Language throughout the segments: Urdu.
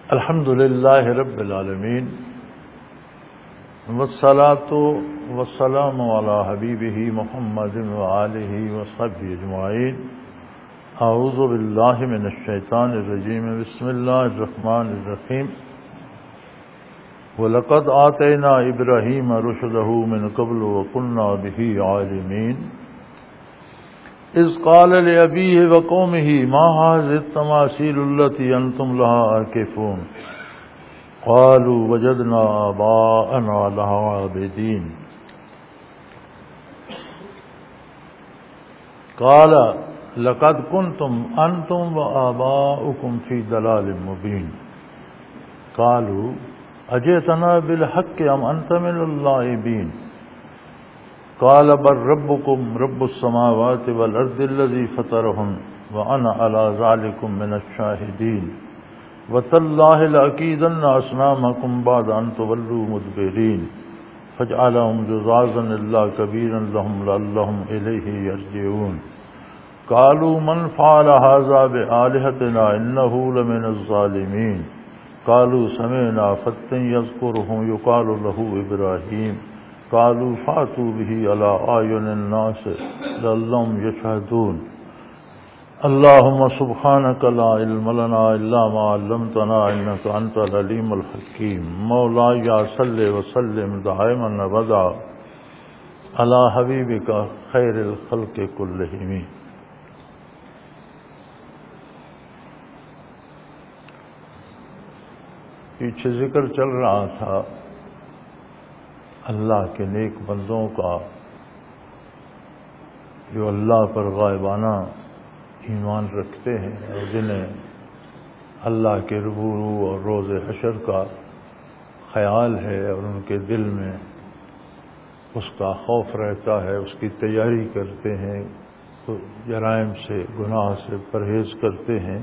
الحمد للہ رب العالمین والصلاة والسلام علی حبیبہ محمد وآلہ وصحبہ اجمعین. اعوذ باللہ من الشیطان الرجیم. بسم اللہ الرحمن الرحیم. وَلَقَدْ آتَيْنَا إِبْرَاهِيمَ رُشْدَهُ مِنْ قَبْلُ وَكُنَّا بِهِ عَالِمِينَ. إِذْ قَالَ لِأَبِيهِ وَقَوْمِهِ مَا هَٰذِهِ التَّمَاثِيلُ الَّتِي أَنْتُمْ لَهَا عَاكِفُونَ قَالُوا وَجَدْنَا آبَاءَنَا لَهَا عَابِدِينَ. قَالَ لَقَدْ كُنْتُمْ أَنْتُمْ وَآبَاؤُكُمْ فِي ضَلَالٍ مُّبِينٍ. قَالُوا أَجِئْتَنَا بِالْحَقِّ أَمْ أَنْتَ مِنَ اللَّاعِبِينَ. قال بل ربكم رب السماوات والأرض الذي فطرهن وأنا على ذلكم من الشاهدين. وتالله لأكيدن أصنامكم بعد أن تولوا مدبرين. فجعلهم جزازا إلا كبيرا لهم لعلهم إليه يرجعون. قالوا من فعل هذا بآلهتنا إنه لمن الظالمين. قالوا سمعنا فتى يذكرهم يقال له إبراهيم. قالوا فاتوا به على أعين الناس لعلهم يشهدون. اللهم سبحانك لا علم لنا إلا ما علمتنا إنك أنت العليم الحكيم. مولاي صل وسلم دائما أبدا على حبيبك خير الخلق كلهم. پیچھے ذکر چل رہا تھا اللہ کے نیک بندوں کا جو اللہ پر غائبانہ ایمان رکھتے ہیں اور جنہیں اللہ کے روبرو اور روز حشر کا خیال ہے اور ان کے دل میں اس کا خوف رہتا ہے، اس کی تیاری کرتے ہیں، جرائم سے گناہ سے پرہیز کرتے ہیں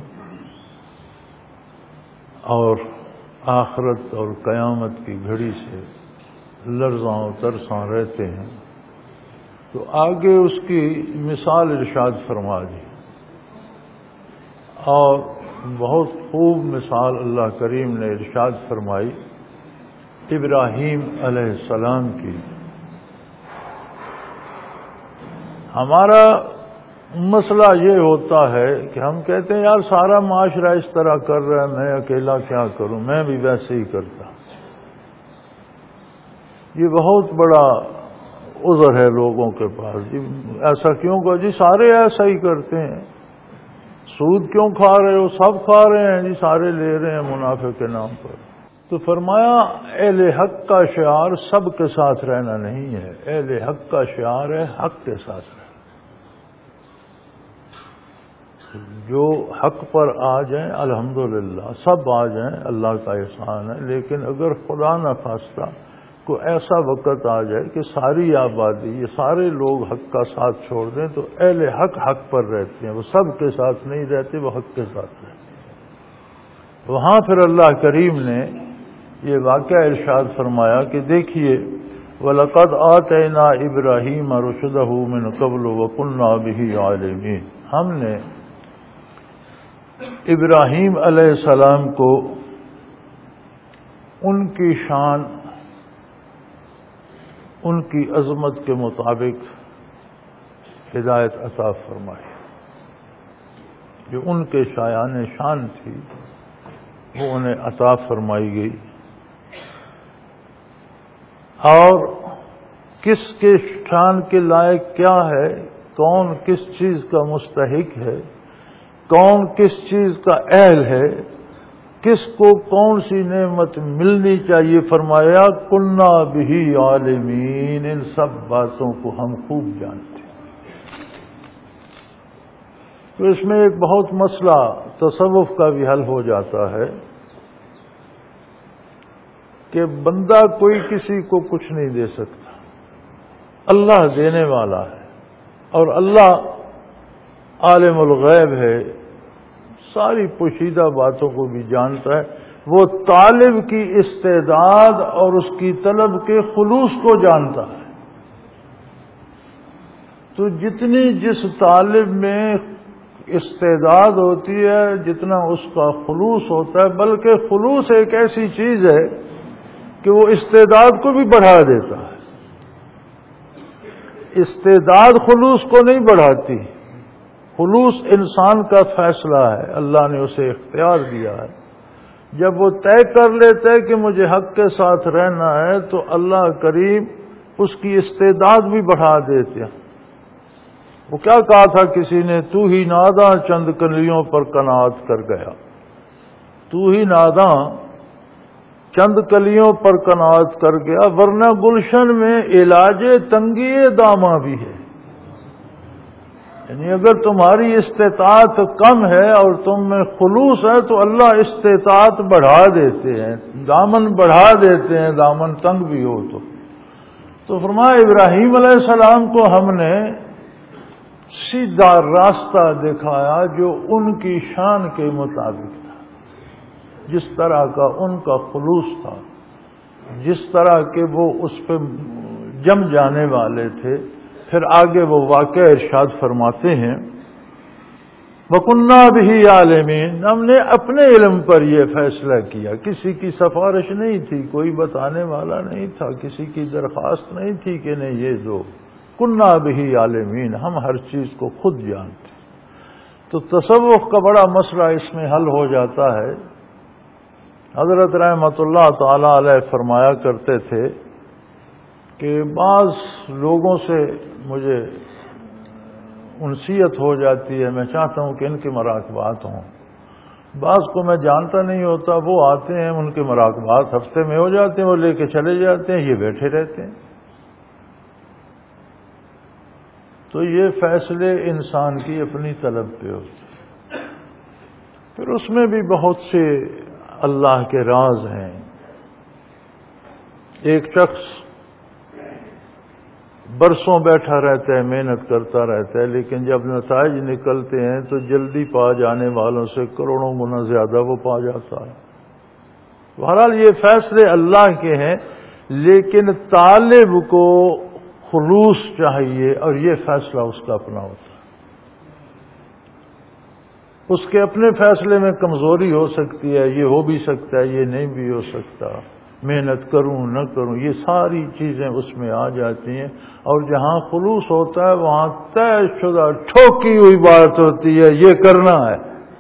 اور آخرت اور قیامت کی گھڑی سے لرزاں و ترساں رہتے ہیں. تو آگے اس کی مثال ارشاد فرما دی اور بہت خوب مثال اللہ کریم نے ارشاد فرمائی ابراہیم علیہ السلام کی. ہمارا مسئلہ یہ ہوتا ہے کہ ہم کہتے ہیں یار سارا معاشرہ اس طرح کر رہا ہے، میں اکیلا کیا کروں، میں بھی ویسے ہی کرتا. یہ بہت بڑا عذر ہے لوگوں کے پاس. جی ایسا کیوں کہ جی سارے ایسا ہی کرتے ہیں. سود کیوں کھا رہے ہو؟ سب کھا رہے ہیں جی، سارے لے رہے ہیں منافع کے نام پر. تو فرمایا اہل حق کا شعار سب کے ساتھ رہنا نہیں ہے، اہل حق کا شعار ہے حق کے ساتھ رہنا. جو حق پر آ جائیں الحمدللہ، سب آ جائیں اللہ کا احسان ہے. لیکن اگر خدا نہ خواستہ کو ایسا وقت آ جائے کہ ساری آبادی یہ سارے لوگ حق کا ساتھ چھوڑ دیں تو اہل حق حق پر رہتے ہیں، وہ سب کے ساتھ نہیں رہتے، وہ حق کے ساتھ رہتے ہیں. وہاں پھر اللہ کریم نے یہ واقعہ ارشاد فرمایا کہ دیکھیے وَلَقَدْ آتَيْنَا إِبْرَاهِيمَ رُشْدَهُ مِنْ قَبْلُ وَكُنَّا بِهِ عَالِمِينَ. ہم نے ابراہیم علیہ السلام کو ان کی شان، ان کی عظمت کے مطابق ہدایت عطا فرمائی. جو ان کے شایان شان تھی وہ انہیں عطا فرمائی گئی. اور کس کے شان کے لائق کیا ہے، کون کس چیز کا مستحق ہے، کون کس چیز کا اہل ہے، کس کو کون سی نعمت ملنی چاہیے، فرمایا کنا بہ عالمین. ان سب باتوں کو ہم خوب جانتے ہیں. تو اس میں ایک بہت مسئلہ تصوف کا بھی حل ہو جاتا ہے کہ بندہ کوئی کسی کو کچھ نہیں دے سکتا، اللہ دینے والا ہے اور اللہ عالم الغیب ہے، ساری پوشیدہ باتوں کو بھی جانتا ہے. وہ طالب کی استعداد اور اس کی طلب کے خلوص کو جانتا ہے. تو جتنی جس طالب میں استعداد ہوتی ہے جتنا اس کا خلوص ہوتا ہے، بلکہ خلوص ایک ایسی چیز ہے کہ وہ استعداد کو بھی بڑھا دیتا ہے۔ استعداد خلوص کو نہیں بڑھاتی، خلوص انسان کا فیصلہ ہے، اللہ نے اسے اختیار دیا ہے۔ جب وہ طے کر لیتا ہے کہ مجھے حق کے ساتھ رہنا ہے تو اللہ کریم اس کی استعداد بھی بڑھا دیتے ہیں۔ وہ کیا کہا تھا کسی نے، تو ہی ناداں چند کلیوں پر قناعت کر گیا، تو ہی ناداں چند کلیوں پر قناعت کر گیا، ورنہ گلشن میں علاج تنگی داماں بھی ہے۔ یعنی اگر تمہاری استطاعت کم ہے اور تم میں خلوص ہے تو اللہ استطاعت بڑھا دیتے ہیں، دامن بڑھا دیتے ہیں، دامن تنگ بھی ہو تو فرمایا ابراہیم علیہ السلام کو ہم نے سیدھا راستہ دکھایا جو ان کی شان کے مطابق تھا، جس طرح کا ان کا خلوص تھا، جس طرح کے وہ اس پہ جم جانے والے تھے۔ پھر آگے وہ واقعہ ارشاد فرماتے ہیں، وَكُنَّا بِهِ عَالِمِينَ، ہم نے اپنے علم پر یہ فیصلہ کیا، کسی کی سفارش نہیں تھی، کوئی بتانے والا نہیں تھا، کسی کی درخواست نہیں تھی کہ نہیں یہ دو، كُنَّا بِهِ عَالِمِينَ، ہم ہر چیز کو خود جانتے۔ تو تصوف کا بڑا مسئلہ اس میں حل ہو جاتا ہے۔ حضرت رحمت اللہ تعالی علیہ فرمایا کرتے تھے کہ بعض لوگوں سے مجھے انسیت ہو جاتی ہے، میں چاہتا ہوں کہ ان کے مراقبات ہوں، بعض کو میں جانتا نہیں ہوتا، وہ آتے ہیں، ان کے مراقبات ہفتے میں ہو جاتے ہیں، وہ لے کے چلے جاتے ہیں، یہ بیٹھے رہتے ہیں۔ تو یہ فیصلے انسان کی اپنی طلب پہ ہوتے ہیں، پھر اس میں بھی بہت سے اللہ کے راز ہیں۔ ایک شخص برسوں بیٹھا رہتا ہے، محنت کرتا رہتا ہے، لیکن جب نتائج نکلتے ہیں تو جلدی پا جانے والوں سے کروڑوں گنا زیادہ وہ پا جاتا ہے۔ بہرحال یہ فیصلے اللہ کے ہیں، لیکن طالب کو خلوص چاہیے اور یہ فیصلہ اس کا اپنا ہوتا ہے۔ اس کے اپنے فیصلے میں کمزوری ہو سکتی ہے، یہ ہو بھی سکتا ہے، یہ نہیں بھی ہو سکتا، محنت کروں نہ کروں، یہ ساری چیزیں اس میں آ جاتی ہیں۔ اور جہاں خلوص ہوتا ہے وہاں طے شدہ ٹھوکی ہوئی بات ہوتی ہے، یہ کرنا ہے۔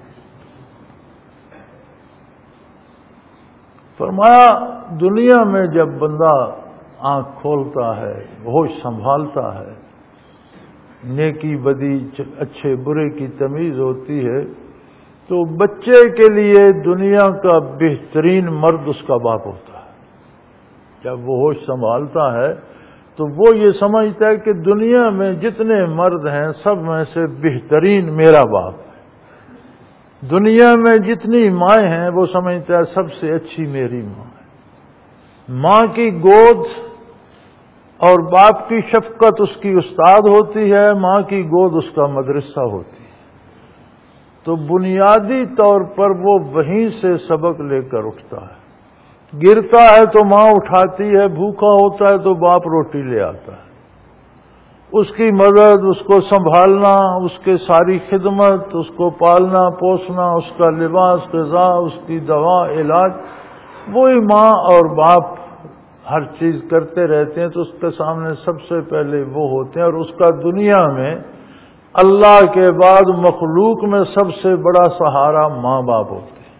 فرمایا دنیا میں جب بندہ آنکھ کھولتا ہے، ہوش سنبھالتا ہے، نیکی بدی اچھے برے کی تمیز ہوتی ہے، تو بچے کے لیے دنیا کا بہترین مرد اس کا باپ ہوتا ہے۔ جب وہ ہوش سنبھالتا ہے تو وہ یہ سمجھتا ہے کہ دنیا میں جتنے مرد ہیں سب میں سے بہترین میرا باپ ہے، دنیا میں جتنی مائیں ہیں وہ سمجھتا ہے سب سے اچھی میری ماں ہے۔ ماں کی گود اور باپ کی شفقت اس کی استاد ہوتی ہے، ماں کی گود اس کا مدرسہ ہوتی ہے۔ تو بنیادی طور پر وہ وہیں سے سبق لے کر اٹھتا ہے، گرتا ہے تو ماں اٹھاتی ہے، بھوکا ہوتا ہے تو باپ روٹی لے آتا ہے، اس کی مدد، اس کو سنبھالنا، اس کے ساری خدمت، اس کو پالنا پوسنا، اس کا لباس غذا، اس کی دوا علاج، وہی ماں اور باپ ہر چیز کرتے رہتے ہیں۔ تو اس کے سامنے سب سے پہلے وہ ہوتے ہیں، اور اس کا دنیا میں اللہ کے بعد مخلوق میں سب سے بڑا سہارا ماں باپ ہوتے ہیں۔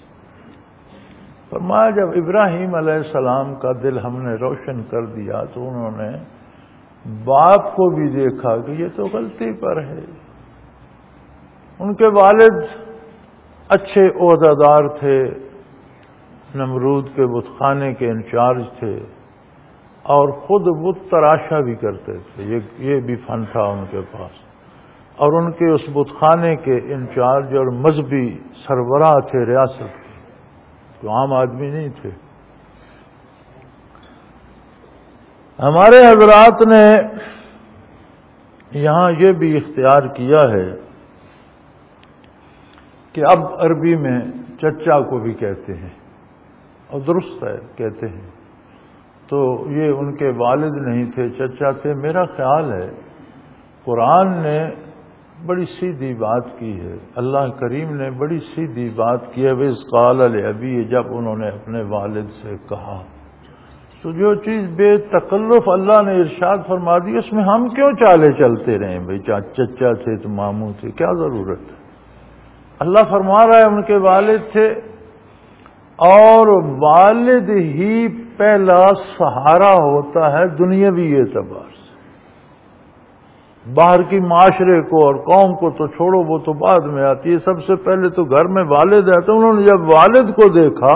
فرمایا جب ابراہیم علیہ السلام کا دل ہم نے روشن کر دیا تو انہوں نے باپ کو بھی دیکھا کہ یہ تو غلطی پر ہے۔ ان کے والد اچھے عہدیدار تھے، نمرود کے بت خانے کے انچارج تھے، اور خود بت تراشا بھی کرتے تھے، یہ بھی فن تھا ان کے پاس، اور ان کے اس بت خانے کے انچارج اور مذہبی سربراہ تھے ریاست کے، تو عام آدمی نہیں تھے۔ ہمارے حضرات نے یہاں یہ بھی اختیار کیا ہے کہ اب عربی میں چچا کو بھی کہتے ہیں، اور درست ہے کہتے ہیں۔ تو یہ ان کے والد نہیں تھے، چچا تھے۔ میرا خیال ہے قرآن نے بڑی سیدھی بات کی ہے، اللہ کریم نے بڑی سیدھی بات کی ہے۔ وَإِذْ قَالَ لِأَبِيهِ، جب انہوں نے اپنے والد سے کہا، تو جو چیز بے تکلف اللہ نے ارشاد فرما دی، اس میں ہم کیوں چالے چلتے رہیں بھائی؟ چچا تھے تو ماموں تھے، کیا ضرورت ہے؟ اللہ فرما رہا ہے ان کے والد تھے، اور والد ہی پہلا سہارا ہوتا ہے دنیاوی اعتبار سے۔ باہر کی معاشرے کو اور قوم کو تو چھوڑو، وہ تو بعد میں آتی ہے، سب سے پہلے تو گھر میں والد ہے۔ تو انہوں نے جب والد کو دیکھا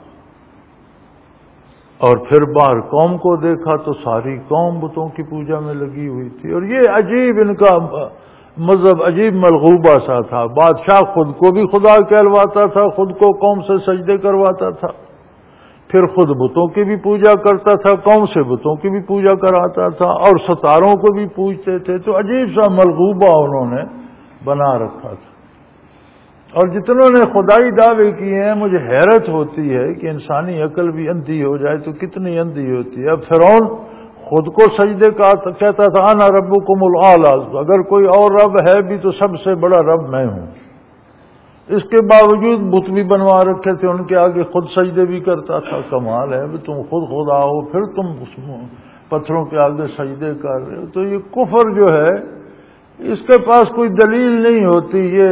اور پھر باہر قوم کو دیکھا تو ساری قوم بتوں کی پوجا میں لگی ہوئی تھی، اور یہ عجیب ان کا مذہب عجیب ملغوبہ سا تھا۔ بادشاہ خود کو بھی خدا کہلواتا تھا، خود کو قوم سے سجدے کرواتا تھا، پھر خود بتوں کی بھی پوجا کرتا تھا، قوم سے بتوں کی بھی پوجا کراتا تھا، اور ستاروں کو بھی پوجتے تھے۔ تو عجیب سا ملغوبہ انہوں نے بنا رکھا تھا۔ اور جتنوں نے خدائی دعوے کیے ہیں، مجھے حیرت ہوتی ہے کہ انسانی عقل بھی اندھی ہو جائے تو کتنی اندھی ہوتی ہے۔ اب فرعون خود کو سجدے کا کہتا تھا انا ربکم الاعلی، اگر کوئی اور رب ہے بھی تو سب سے بڑا رب میں ہوں۔ اس کے باوجود بت بھی بنوا رکھے تھے ان کے آگے، خود سجدے بھی کرتا تھا۔ کمال ہے، تم خود خدا ہو پھر تم پتھروں کے آگے سجدے کر رہے ہو۔ تو یہ کفر جو ہے اس کے پاس کوئی دلیل نہیں ہوتی، یہ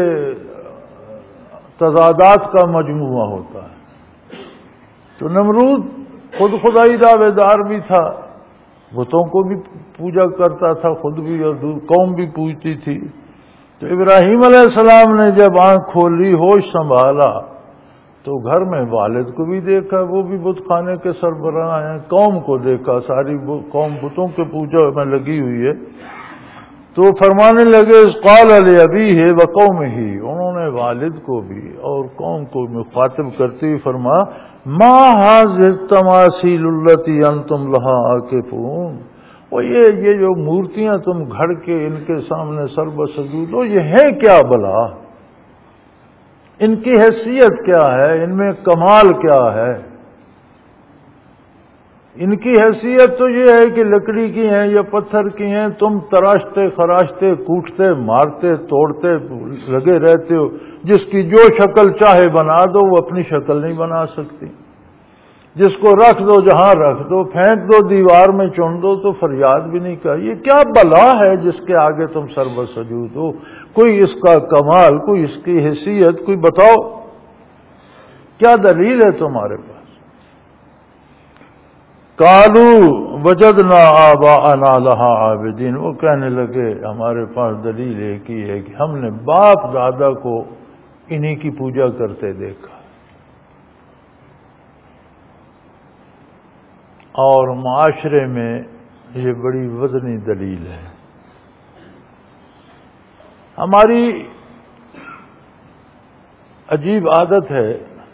تضادات کا مجموعہ ہوتا ہے۔ تو نمرود خود خدائی دعوے دار بھی تھا، بتوں کو بھی پوجا کرتا تھا خود بھی، اور قوم بھی پوجتی تھی۔ تو ابراہیم علیہ السلام نے جب آنکھ کھولی، ہوش سنبھالا، تو گھر میں والد کو بھی دیکھا، وہ بھی بت خانے کے سربراہ ہیں، قوم کو دیکھا، ساری قوم بتوں کے پوجا میں لگی ہوئی ہے۔ تو فرمانے لگے اذ قال لأبیہ وقومہ، انہوں نے والد کو بھی اور قوم کو مخاطب کرتے ہوئے فرمایا ما ھذہ التماثیل التی انتم لھا عاکفون، اور یہ جو مورتیاں تم گھڑ کے ان کے سامنے سر بسجود ہو، یہ ہے کیا بلا؟ ان کی حیثیت کیا ہے؟ ان میں کمال کیا ہے؟ ان کی حیثیت تو یہ ہے کہ لکڑی کی ہیں یا پتھر کی ہیں، تم تراشتے خراشتے کوٹتے مارتے توڑتے لگے رہتے ہو، جس کی جو شکل چاہے بنا دو، وہ اپنی شکل نہیں بنا سکتی۔ جس کو رکھ دو جہاں رکھ دو، پھینک دو دیوار میں چن دو تو فریاد بھی نہیں کہا۔ یہ کیا بلا ہے جس کے آگے تم سر بسجود ہو؟ کوئی اس کا کمال، کوئی اس کی حیثیت، کوئی بتاؤ، کیا دلیل ہے تمہارے پاس؟ قالوا وجدنا آباءنا لها عابدین، وہ کہنے لگے ہمارے پاس دلیل ایک ہی ہے کہ ہم نے باپ دادا کو انہی کی پوجا کرتے دیکھا، اور معاشرے میں یہ بڑی وزنی دلیل ہے۔ ہماری عجیب عادت ہے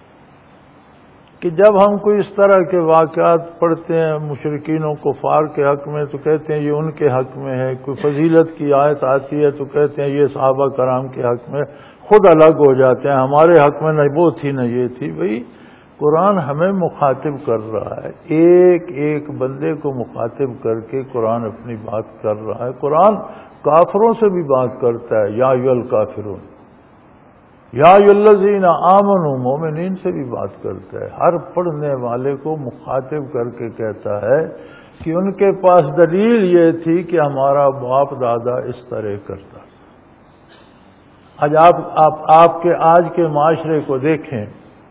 کہ جب ہم کوئی اس طرح کے واقعات پڑھتے ہیں مشرکین و کفار کے حق میں تو کہتے ہیں یہ ان کے حق میں ہے، کوئی فضیلت کی آیت آتی ہے تو کہتے ہیں یہ صحابہ کرام کے حق میں، خود الگ ہو جاتے ہیں، ہمارے حق میں نہ وہ تھی نہ یہ تھی۔ بھئی قرآن ہمیں مخاطب کر رہا ہے، ایک ایک بندے کو مخاطب کر کے قرآن اپنی بات کر رہا ہے۔ قرآن کافروں سے بھی بات کرتا ہے، یا ایھا الکافرون، یا ایھا الذین آمنوا، مومنین سے بھی بات کرتا ہے۔ ہر پڑھنے والے کو مخاطب کر کے کہتا ہے کہ ان کے پاس دلیل یہ تھی کہ ہمارا باپ دادا اس طرح کرتا۔ آج آپ کے آج کے معاشرے کو دیکھیں،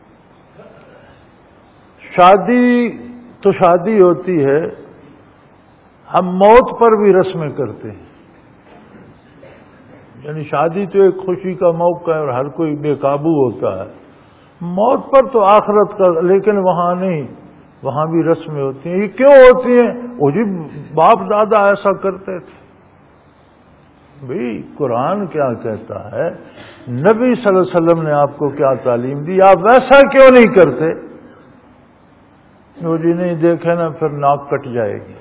شادی تو شادی ہوتی ہے، ہم موت پر بھی رسمیں کرتے ہیں، یعنی شادی تو ایک خوشی کا موقع ہے اور ہر کوئی بے قابو ہوتا ہے، موت پر تو آخرت کا، لیکن وہاں نہیں، وہاں بھی رسمیں ہوتی ہیں۔ یہ کیوں ہوتی ہیں؟ وہ جی باپ دادا ایسا کرتے تھے۔ بھئی قرآن کیا کہتا ہے، نبی صلی اللہ علیہ وسلم نے آپ کو کیا تعلیم دی، آپ ویسا کیوں نہیں کرتے؟ وہ جی نہیں دیکھے نا پھر ناک کٹ جائے گی،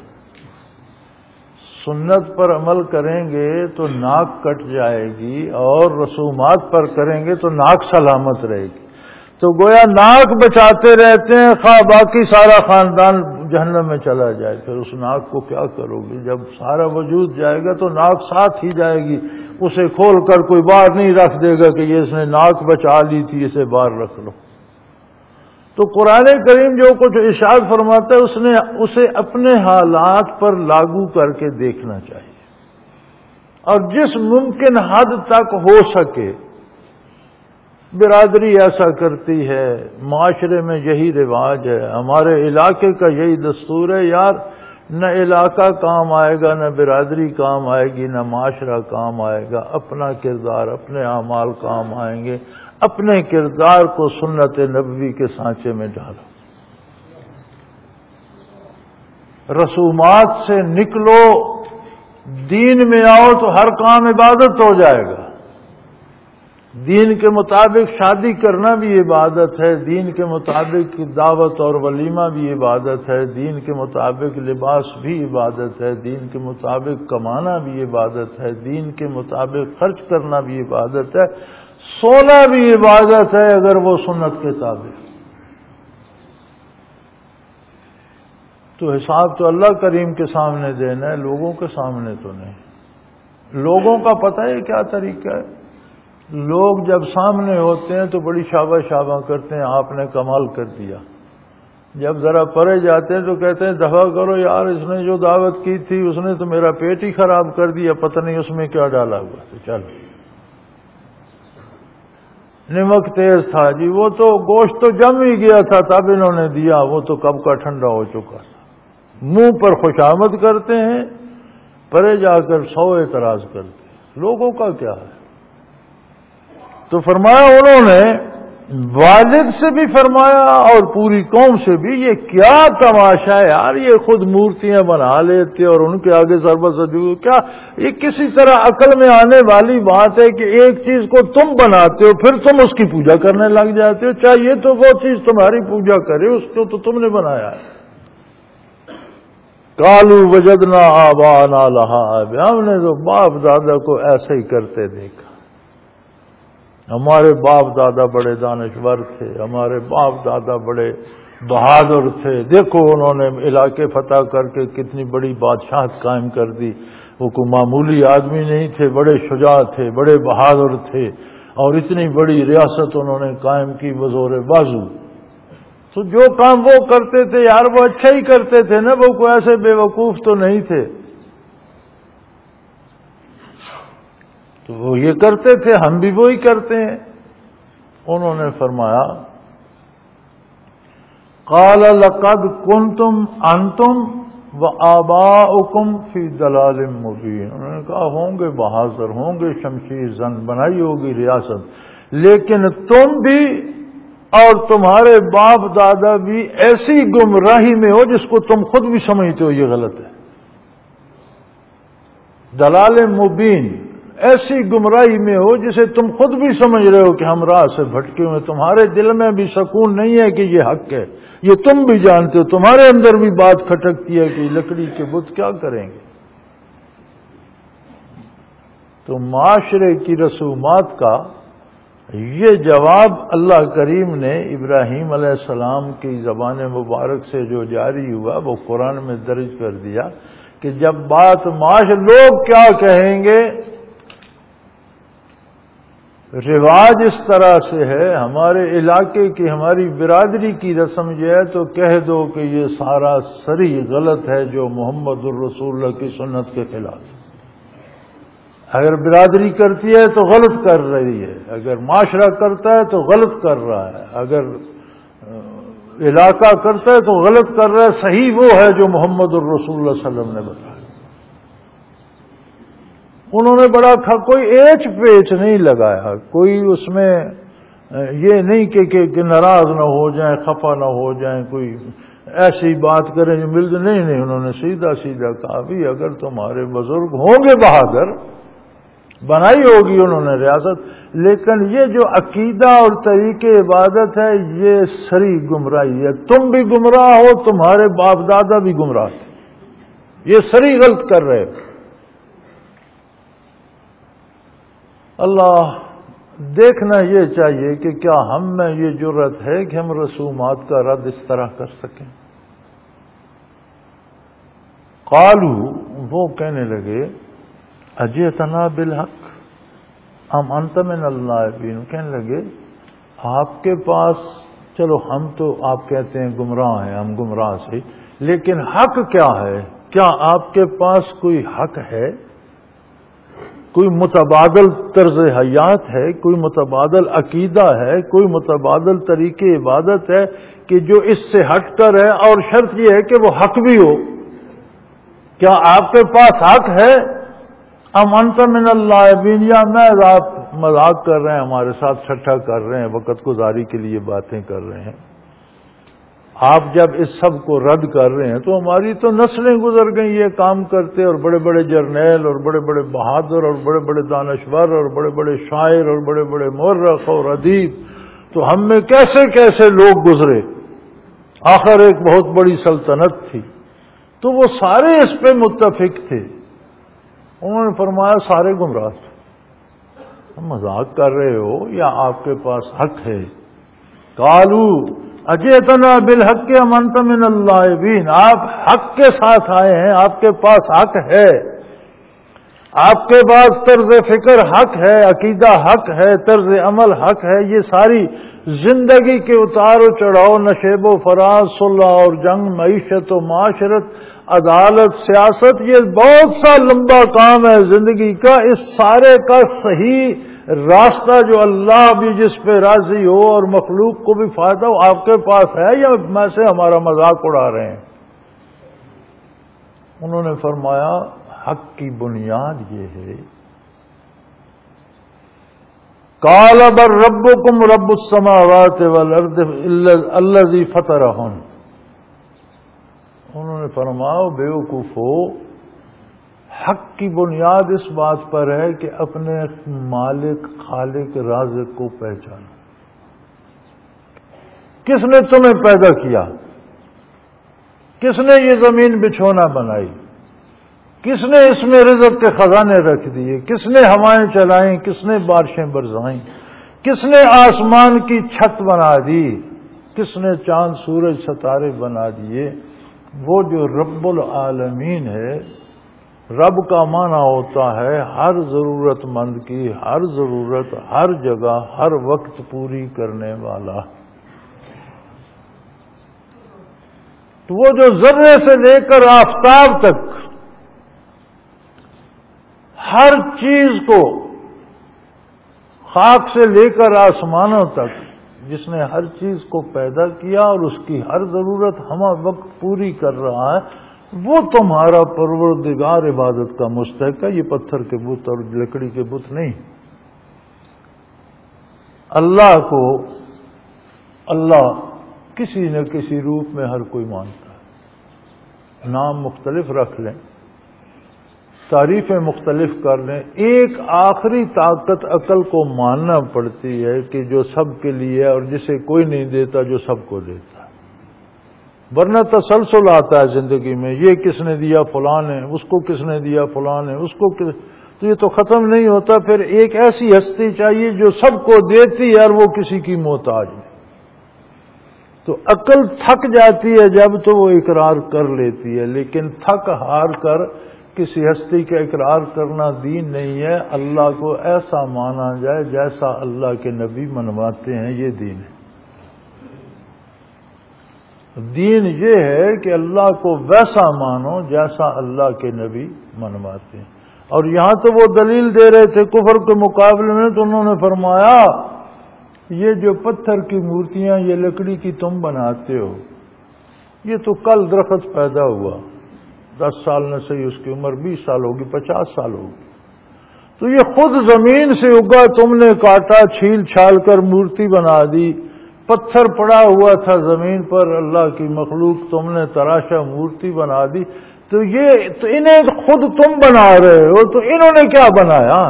سنت پر عمل کریں گے تو ناک کٹ جائے گی، اور رسومات پر کریں گے تو ناک سلامت رہے گی۔ تو گویا ناک بچاتے رہتے ہیں، خواہ باقی سارا خاندان جہنم میں چلا جائے، پھر اس ناک کو کیا کرو گے؟ جب سارا وجود جائے گا تو ناک ساتھ ہی جائے گی، اسے کھول کر کوئی باہر نہیں رکھ دے گا کہ یہ اس نے ناک بچا لی تھی اسے باہر رکھ لو۔ تو قرآن کریم جو کچھ ارشاد فرماتا ہے اسے اپنے حالات پر لاگو کر کے دیکھنا چاہیے، اور جس ممکن حد تک ہو سکے برادری ایسا کرتی ہے، معاشرے میں یہی رواج ہے، ہمارے علاقے کا یہی دستور ہے، یار نہ علاقہ کام آئے گا، نہ برادری کام آئے گی، نہ معاشرہ کام آئے گا، اپنا کردار اپنے اعمال کام آئیں گے۔ اپنے کردار کو سنت نبوی کے سانچے میں ڈالو، رسومات سے نکلو، دین میں آؤ تو ہر کام عبادت ہو جائے گا۔ دین کے مطابق شادی کرنا بھی عبادت ہے، دین کے مطابق دعوت اور ولیمہ بھی عبادت ہے، دین کے مطابق لباس بھی عبادت ہے، دین کے مطابق کمانا بھی عبادت ہے، دین کے مطابق خرچ کرنا بھی عبادت ہے، سونا بھی عبادت ہے اگر وہ سنت کے تابع۔ تو حساب تو اللہ کریم کے سامنے دینا ہے، لوگوں کے سامنے تو نہیں۔ لوگوں کا پتہ ہے کیا طریقہ ہے؟ لوگ جب سامنے ہوتے ہیں تو بڑی شابہ شابہ کرتے ہیں، آپ نے کمال کر دیا۔ جب ذرا پرے جاتے ہیں تو کہتے ہیں دفع کرو یار، اس نے جو دعوت کی تھی اس نے تو میرا پیٹ ہی خراب کر دیا، پتہ نہیں اس میں کیا ڈالا ہوا تھا۔ چلو نمک تیز تھا جی، وہ تو گوشت تو جم ہی گیا تھا تب انہوں نے دیا، وہ تو کب کا ٹھنڈا ہو چکا تھا۔ منہ پر خوشامد کرتے ہیں، پرے جا کر 100 اعتراض کرتے ہیں۔ لوگوں کا کیا ہے؟ تو فرمایا انہوں نے والد سے بھی فرمایا اور پوری قوم سے بھی، یہ کیا تماشا ہے یار، یہ خود مورتیاں بنا لیتے اور ان کے آگے سر بسجود، کیا یہ کسی طرح عقل میں آنے والی بات ہے کہ ایک چیز کو تم بناتے ہو پھر تم اس کی پوجا کرنے لگ جاتے ہو؟ چاہیے تو وہ چیز تمہاری پوجا کرے، اس کو تو تم نے بنایا ہے۔ قالوا وجدنا آباءنا لها عابدین، ہم نے تو باپ دادا کو ایسے ہی کرتے دیکھا، ہمارے باپ دادا بڑے دانشور تھے، ہمارے باپ دادا بڑے بہادر تھے، دیکھو انہوں نے علاقے فتح کر کے کتنی بڑی بادشاہت قائم کر دی، وہ کوئی معمولی آدمی نہیں تھے، بڑے شجاع تھے، بڑے بہادر تھے، اور اتنی بڑی ریاست انہوں نے قائم کی بزور بازو۔ تو جو کام وہ کرتے تھے یار وہ اچھا ہی کرتے تھے نا، وہ کوئی ایسے بے وقوف تو نہیں تھے، تو وہ یہ کرتے تھے، ہم بھی وہی کرتے ہیں۔ انہوں نے فرمایا قال لقد کنتم انتم وآباؤکم فی ضلال مبین، انہوں نے کہا ہوں گے بہادر، ہوں گے شمشیر زن، بنائی ہوگی ریاست، لیکن تم بھی اور تمہارے باپ دادا بھی ایسی گمراہی میں ہو جس کو تم خود بھی سمجھتے ہو یہ غلط ہے۔ ضلال مبین، ایسی گمراہی میں ہو جسے تم خود بھی سمجھ رہے ہو کہ ہم راہ سے بھٹکے ہوئے، تمہارے دل میں بھی سکون نہیں ہے کہ یہ حق ہے، یہ تم بھی جانتے ہو، تمہارے اندر بھی بات کھٹکتی ہے کہ لکڑی کے بت کیا کریں گے۔ تو معاشرے کی رسومات کا یہ جواب اللہ کریم نے ابراہیم علیہ السلام کی زبان مبارک سے جو جاری ہوا وہ قرآن میں درج کر دیا کہ جب بات لوگ کیا کہیں گے، رواج اس طرح سے ہے، ہمارے علاقے کی ہماری برادری کی رسم یہ ہے تو کہہ دو کہ یہ سارا سری غلط ہے جو محمد الرسول اللہ کی سنت کے خلاف ہے۔ اگر برادری کرتی ہے تو غلط کر رہی ہے، اگر معاشرہ کرتا ہے تو غلط کر رہا ہے، اگر علاقہ کرتا ہے تو غلط کر رہا ہے، صحیح وہ ہے جو محمد الرسول اللہ صلی اللہ علیہ وسلم نے بتایا۔ انہوں نے بڑا کوئی ایچ پیچ نہیں لگایا، کوئی اس میں یہ نہیں کہ ناراض نہ ہو جائیں، خفا نہ ہو جائیں، کوئی ایسی بات کریں جو نہیں، انہوں نے سیدھا سیدھا کہا بھی اگر تمہارے بزرگ ہوں گے بہادر، بنائی ہوگی انہوں نے ریاست، لیکن یہ جو عقیدہ اور طریقے عبادت ہے یہ سری گمراہی ہے، تم بھی گمراہ ہو، تمہارے باپ دادا بھی گمراہ تھے، یہ سری غلط کر رہے ہو۔ اللہ دیکھنا یہ چاہیے کہ کیا ہم میں یہ جرت ہے کہ ہم رسومات کا رد اس طرح کر سکیں۔ قالو، وہ کہنے لگے اجئتنا بالحق، ام انت من اللاعبین، کہنے لگے آپ کے پاس، چلو ہم تو آپ کہتے ہیں گمراہ ہیں، ہم گمراہ سے، لیکن حق کیا ہے؟ کیا آپ کے پاس کوئی حق ہے؟ کوئی متبادل طرز حیات ہے؟ کوئی متبادل عقیدہ ہے؟ کوئی متبادل طریقے عبادت ہے کہ جو اس سے ہٹ کر ہے، اور شرط یہ ہے کہ وہ حق بھی ہو؟ کیا آپ کے پاس حق ہے؟ ام انت من اللاعبین، یا میں آپ مذاق کر رہے ہیں، ہمارے ساتھ ٹھٹھا کر رہے ہیں، وقت گزاری کے لیے باتیں کر رہے ہیں؟ آپ جب اس سب کو رد کر رہے ہیں تو ہماری تو نسلیں گزر گئیں یہ کام کرتے، اور بڑے بڑے جرنیل اور بڑے بڑے بہادر اور بڑے بڑے دانشور اور بڑے بڑے شاعر اور بڑے بڑے مورخ اور ادیب، تو ہم میں کیسے کیسے لوگ گزرے، آخر ایک بہت بڑی سلطنت تھی۔ تو وہ سارے اس پہ متفق تھے۔ انہوں نے فرمایا سارے گمراہ تھے۔ ہم مذاق کر رہے ہو یا آپ کے پاس حق ہے؟ قالو اجئتنا بالحق ام انت من اللاعبین، آپ حق کے ساتھ آئے ہیں، آپ کے پاس حق ہے، آپ کے پاس طرز فکر حق ہے، عقیدہ حق ہے، طرز عمل حق ہے، یہ ساری زندگی کے اتار و چڑھاؤ، نشیب و فراز، صلح اور جنگ، معیشت و معاشرت، عدالت، سیاست، یہ بہت سا لمبا کام ہے زندگی کا، اس سارے کا صحیح راستہ جو اللہ بھی جس پہ راضی ہو اور مخلوق کو بھی فائدہ ہو، آپ کے پاس ہے، یا میں سے ہمارا مذاق اڑا رہے ہیں؟ انہوں نے فرمایا حق کی بنیاد یہ ہے، قال بل ربکم رب السماوات والارض الذی فطرہن۔ انہوں نے فرمایا بیوقوفو، حق کی بنیاد اس بات پر ہے کہ اپنے مالک خالق رازق کو پہچانو۔ کس نے تمہیں پیدا کیا؟ کس نے یہ زمین بچھونا بنائی؟ کس نے اس میں رزق کے خزانے رکھ دیے؟ کس نے ہوائیں چلائیں؟ کس نے بارشیں برسائیں؟ کس نے آسمان کی چھت بنا دی؟ کس نے چاند سورج ستارے بنا دیے؟ وہ جو رب العالمین ہے، رب کا معنی ہوتا ہے ہر ضرورت مند کی ہر ضرورت ہر جگہ ہر وقت پوری کرنے والا۔ تو وہ جو ذرے سے لے کر آفتاب تک ہر چیز کو، خاک سے لے کر آسمانوں تک، جس نے ہر چیز کو پیدا کیا اور اس کی ہر ضرورت ہم وقت پوری کر رہا ہے، وہ تمہارا پروردگار عبادت کا مستحق ہے، یہ پتھر کے بت اور لکڑی کے بت نہیں۔ اللہ کو اللہ کسی نہ کسی روپ میں ہر کوئی مانتا ہے، نام مختلف رکھ لیں، تعریفیں مختلف کر لیں، ایک آخری طاقت عقل کو ماننا پڑتی ہے کہ جو سب کے لیے اور جسے کوئی نہیں دیتا، جو سب کو دیتا ہے۔ ورنہ تسلسل آتا ہے زندگی میں، یہ کس نے دیا؟ فلاں نے، اس کو کس نے دیا؟ فلاں نے، اس کو کس، تو یہ تو ختم نہیں ہوتا۔ پھر ایک ایسی ہستی چاہیے جو سب کو دیتی ہے اور وہ کسی کی محتاج نہیں۔ تو عقل تھک جاتی ہے جب تو وہ اقرار کر لیتی ہے، لیکن تھک ہار کر کسی ہستی کا اقرار کرنا دین نہیں ہے۔ اللہ کو ایسا مانا جائے جیسا اللہ کے نبی منواتے ہیں، یہ دین ہے۔ دین یہ ہے کہ اللہ کو ویسا مانو جیسا اللہ کے نبی منواتے ہیں۔ اور یہاں تو وہ دلیل دے رہے تھے کفر کے مقابلے میں، تو انہوں نے فرمایا یہ جو پتھر کی مورتیاں، یہ لکڑی کی تم بناتے ہو، یہ تو کل درخت پیدا ہوا، 10 سال نہ صحیح اس کی عمر 20 سال ہوگی، 50 سال ہوگی، تو یہ خود زمین سے اگا، تم نے کاٹا چھیل چھال کر مورتی بنا دی۔ پتھر پڑا ہوا تھا زمین پر، اللہ کی مخلوق، تم نے تراشا مورتی بنا دی۔ تو یہ تو انہیں خود تم بنا رہے ہو، تو انہوں نے کیا بنایا؟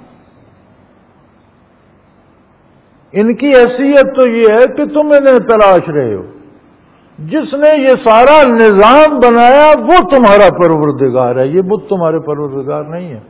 ان کی حیثیت تو یہ ہے کہ تم انہیں تلاش رہے ہو۔ جس نے یہ سارا نظام بنایا وہ تمہارا پروردگار ہے، یہ بت تمہارے پروردگار نہیں ہے۔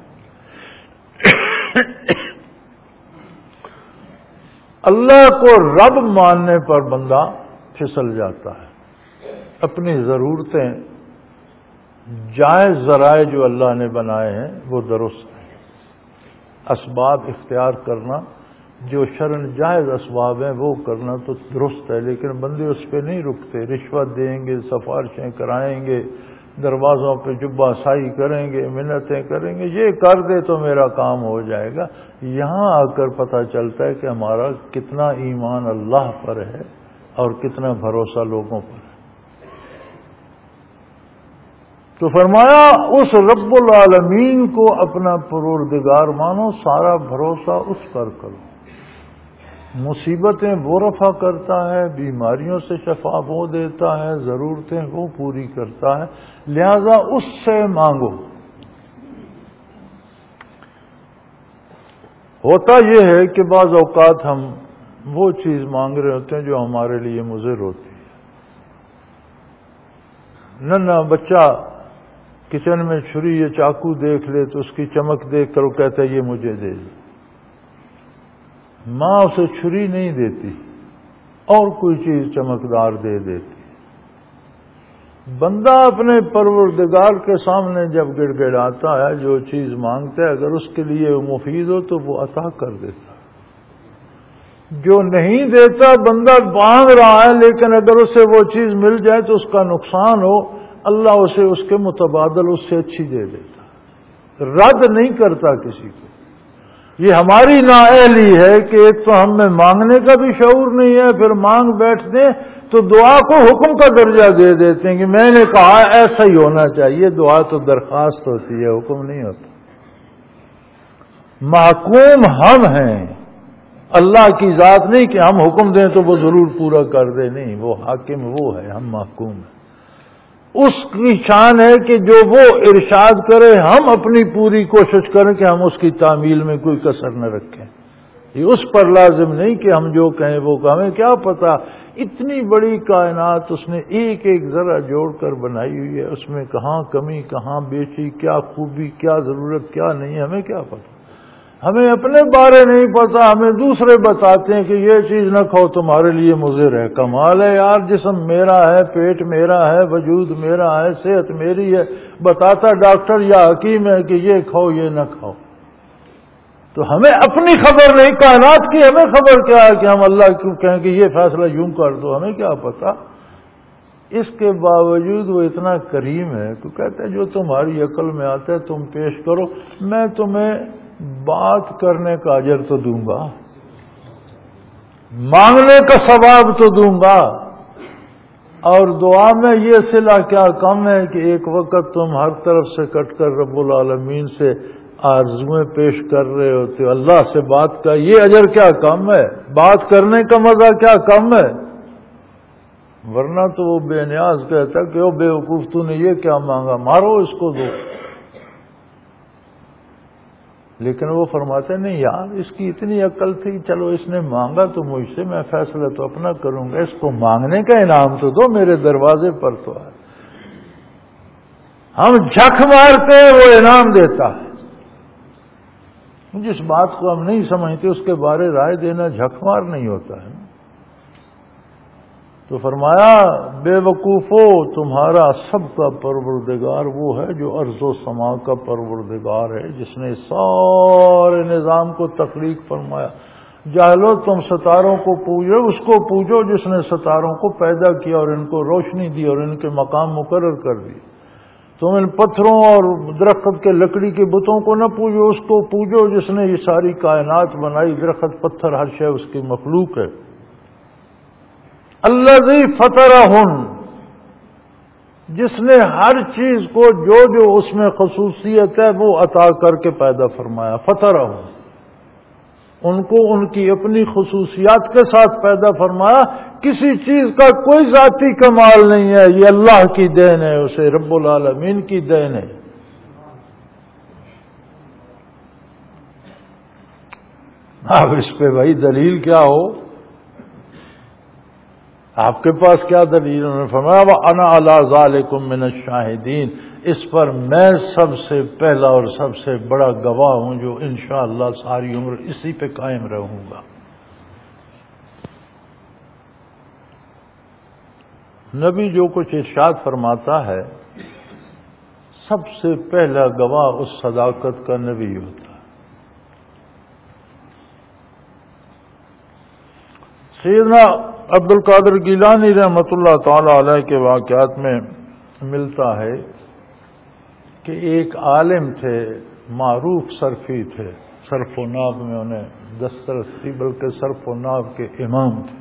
اللہ کو رب ماننے پر بندہ پھسل جاتا ہے۔ اپنی ضرورتیں، جائز ذرائع جو اللہ نے بنائے ہیں وہ درست ہیں، اسباب اختیار کرنا، جو شرعاً جائز اسباب ہیں وہ کرنا تو درست ہے، لیکن بندے اس پہ نہیں رکتے، رشوت دیں گے، سفارشیں کرائیں گے، دروازوں پہ جبہ سائی کریں گے، منتیں کریں گے، یہ کر دے تو میرا کام ہو جائے گا۔ یہاں آ کر پتہ چلتا ہے کہ ہمارا کتنا ایمان اللہ پر ہے اور کتنا بھروسہ لوگوں پر ہے۔ تو فرمایا اس رب العالمین کو اپنا پروردگار مانو، سارا بھروسہ اس پر کرو۔ مصیبتیں وہ رفع کرتا ہے، بیماریوں سے شفا وہ دیتا ہے، ضرورتیں وہ پوری کرتا ہے، لہذا اس سے مانگو۔ ہوتا یہ ہے کہ بعض اوقات ہم وہ چیز مانگ رہے ہوتے ہیں جو ہمارے لیے مضر ہوتی ہے۔ ننھا بچہ کچن میں چھری یا چاقو دیکھ لے تو اس کی چمک دیکھ کر وہ کہتا ہے یہ مجھے دے دے، ماں اسے چھری نہیں دیتی اور کوئی چیز چمکدار دے دیتی۔ بندہ اپنے پروردگار کے سامنے جب گڑ گڑاتا ہے، جو چیز مانگتا ہے اگر اس کے لیے وہ مفید ہو تو وہ عطا کر دیتا ہے۔ جو نہیں دیتا بندہ مانگ رہا ہے لیکن اگر اسے وہ چیز مل جائے تو اس کا نقصان ہو، اللہ اسے اس کے متبادل اس سے اچھی دے دیتا، رد نہیں کرتا کسی کو۔ یہ ہماری نااہلی ہے کہ ایک تو ہم میں مانگنے کا بھی شعور نہیں ہے، پھر مانگ بیٹھتے ہیں تو دعا کو حکم کا درجہ دے دیتے ہیں کہ میں نے کہا ایسا ہی ہونا چاہیے۔ دعا تو درخواست ہوتی ہے، حکم نہیں ہوتا۔ محکوم ہم ہیں، اللہ کی ذات نہیں کہ ہم حکم دیں تو وہ ضرور پورا کر دے، نہیں، وہ حاکم وہ ہے، ہم محکوم ہیں۔ اس کی شان ہے کہ جو وہ ارشاد کرے ہم اپنی پوری کوشش کریں کہ ہم اس کی تعمیل میں کوئی کسر نہ رکھیں۔ یہ اس پر لازم نہیں کہ ہم جو کہیں وہ کہیں، کیا پتا اتنی بڑی کائنات اس نے ایک ایک ذرہ جوڑ کر بنائی ہوئی ہے، اس میں کہاں کمی کہاں بیچی، کیا خوبی کیا ضرورت کیا نہیں، ہمیں کیا پتا؟ ہمیں اپنے بارے نہیں پتا، ہمیں دوسرے بتاتے ہیں کہ یہ چیز نہ کھاؤ تمہارے لیے مضر ہے۔ کمال ہے یار، جسم میرا ہے، پیٹ میرا ہے، وجود میرا ہے، صحت میری ہے، بتاتا ڈاکٹر یا حکیم ہے کہ یہ کھاؤ یہ نہ کھاؤ۔ تو ہمیں اپنی خبر نہیں، کائنات کی ہمیں خبر کیا ہے کہ ہم اللہ کیوں کہیں کہ یہ فیصلہ یوں کر دو، ہمیں کیا پتا؟ اس کے باوجود وہ اتنا کریم ہے تو کہتا ہے جو تمہاری عقل میں آتا ہے تم پیش کرو، میں تمہیں بات کرنے کا اجر تو دوں گا، مانگنے کا ثواب تو دوں گا، اور دعا میں یہ صلہ کیا کم ہے کہ ایک وقت تم ہر طرف سے کٹ کر رب العالمین سے آرزویں پیش کر رہے ہوتے ہو، اللہ سے بات کا یہ اجر کیا کم ہے؟ بات کرنے کا مزہ کیا کم ہے؟ ورنہ تو وہ بے نیاز کہتا کہ او بے وقوف تو نے یہ کیا مانگا، مارو اس کو دو۔ لیکن وہ فرماتے نہیں یار اس کی اتنی عقل تھی، چلو اس نے مانگا تو مجھ سے، میں فیصلہ تو اپنا کروں گا، اس کو مانگنے کا انعام تو دو، میرے دروازے پر تو ہے۔ ہم جھک مارتے ہیں وہ انعام دیتا ہے۔ جس بات کو ہم نہیں سمجھتے اس کے بارے رائے دینا جھک مار نہیں ہوتا ہے۔ تو فرمایا بے وقوفو تمہارا سب کا پروردگار وہ ہے جو ارض و سما کا پروردگار ہے، جس نے سارے نظام کو تخلیق فرمایا۔ جاہلو تم ستاروں کو پوجو، اس کو پوجو جس نے ستاروں کو پیدا کیا اور ان کو روشنی دی اور ان کے مقام مقرر کر دی۔ تم ان پتھروں اور درخت کے لکڑی کے بتوں کو نہ پوجو، اس کو پوجو جس نے یہ ساری کائنات بنائی، درخت پتھر ہر شے اس کی مخلوق ہے۔ الذی فطرہن، جس نے ہر چیز کو جو جو اس میں خصوصیت ہے وہ عطا کر کے پیدا فرمایا۔ فطرہن، ان کو ان کی اپنی خصوصیات کے ساتھ پیدا فرمایا، کسی چیز کا کوئی ذاتی کمال نہیں ہے، یہ اللہ کی دین ہے، اسے رب العالمین کی دین ہے۔ اب اس پہ بھائی دلیل کیا ہو؟ آپ کے پاس کیا دلیل؟ انہوں نے فرمایا وَأَنَا عَلَىٰ ذَلِكُم مِّنَ الشَّاهِدِينَ، اس پر میں سب سے پہلا اور سب سے بڑا گواہ ہوں جو انشاءاللہ ساری عمر اسی پہ قائم رہوں گا۔ نبی جو کچھ ارشاد فرماتا ہے سب سے پہلا گواہ اس صداقت کا نبی ہوتا ہے۔ سیدنا عبد القادر گیلانی رحمۃ اللہ تعالی علیہ کے واقعات میں ملتا ہے کہ ایک عالم تھے، معروف صرفی تھے، صرف و نحو میں انہیں دسترس تھی، بلکہ صرف و نحو کے امام تھے.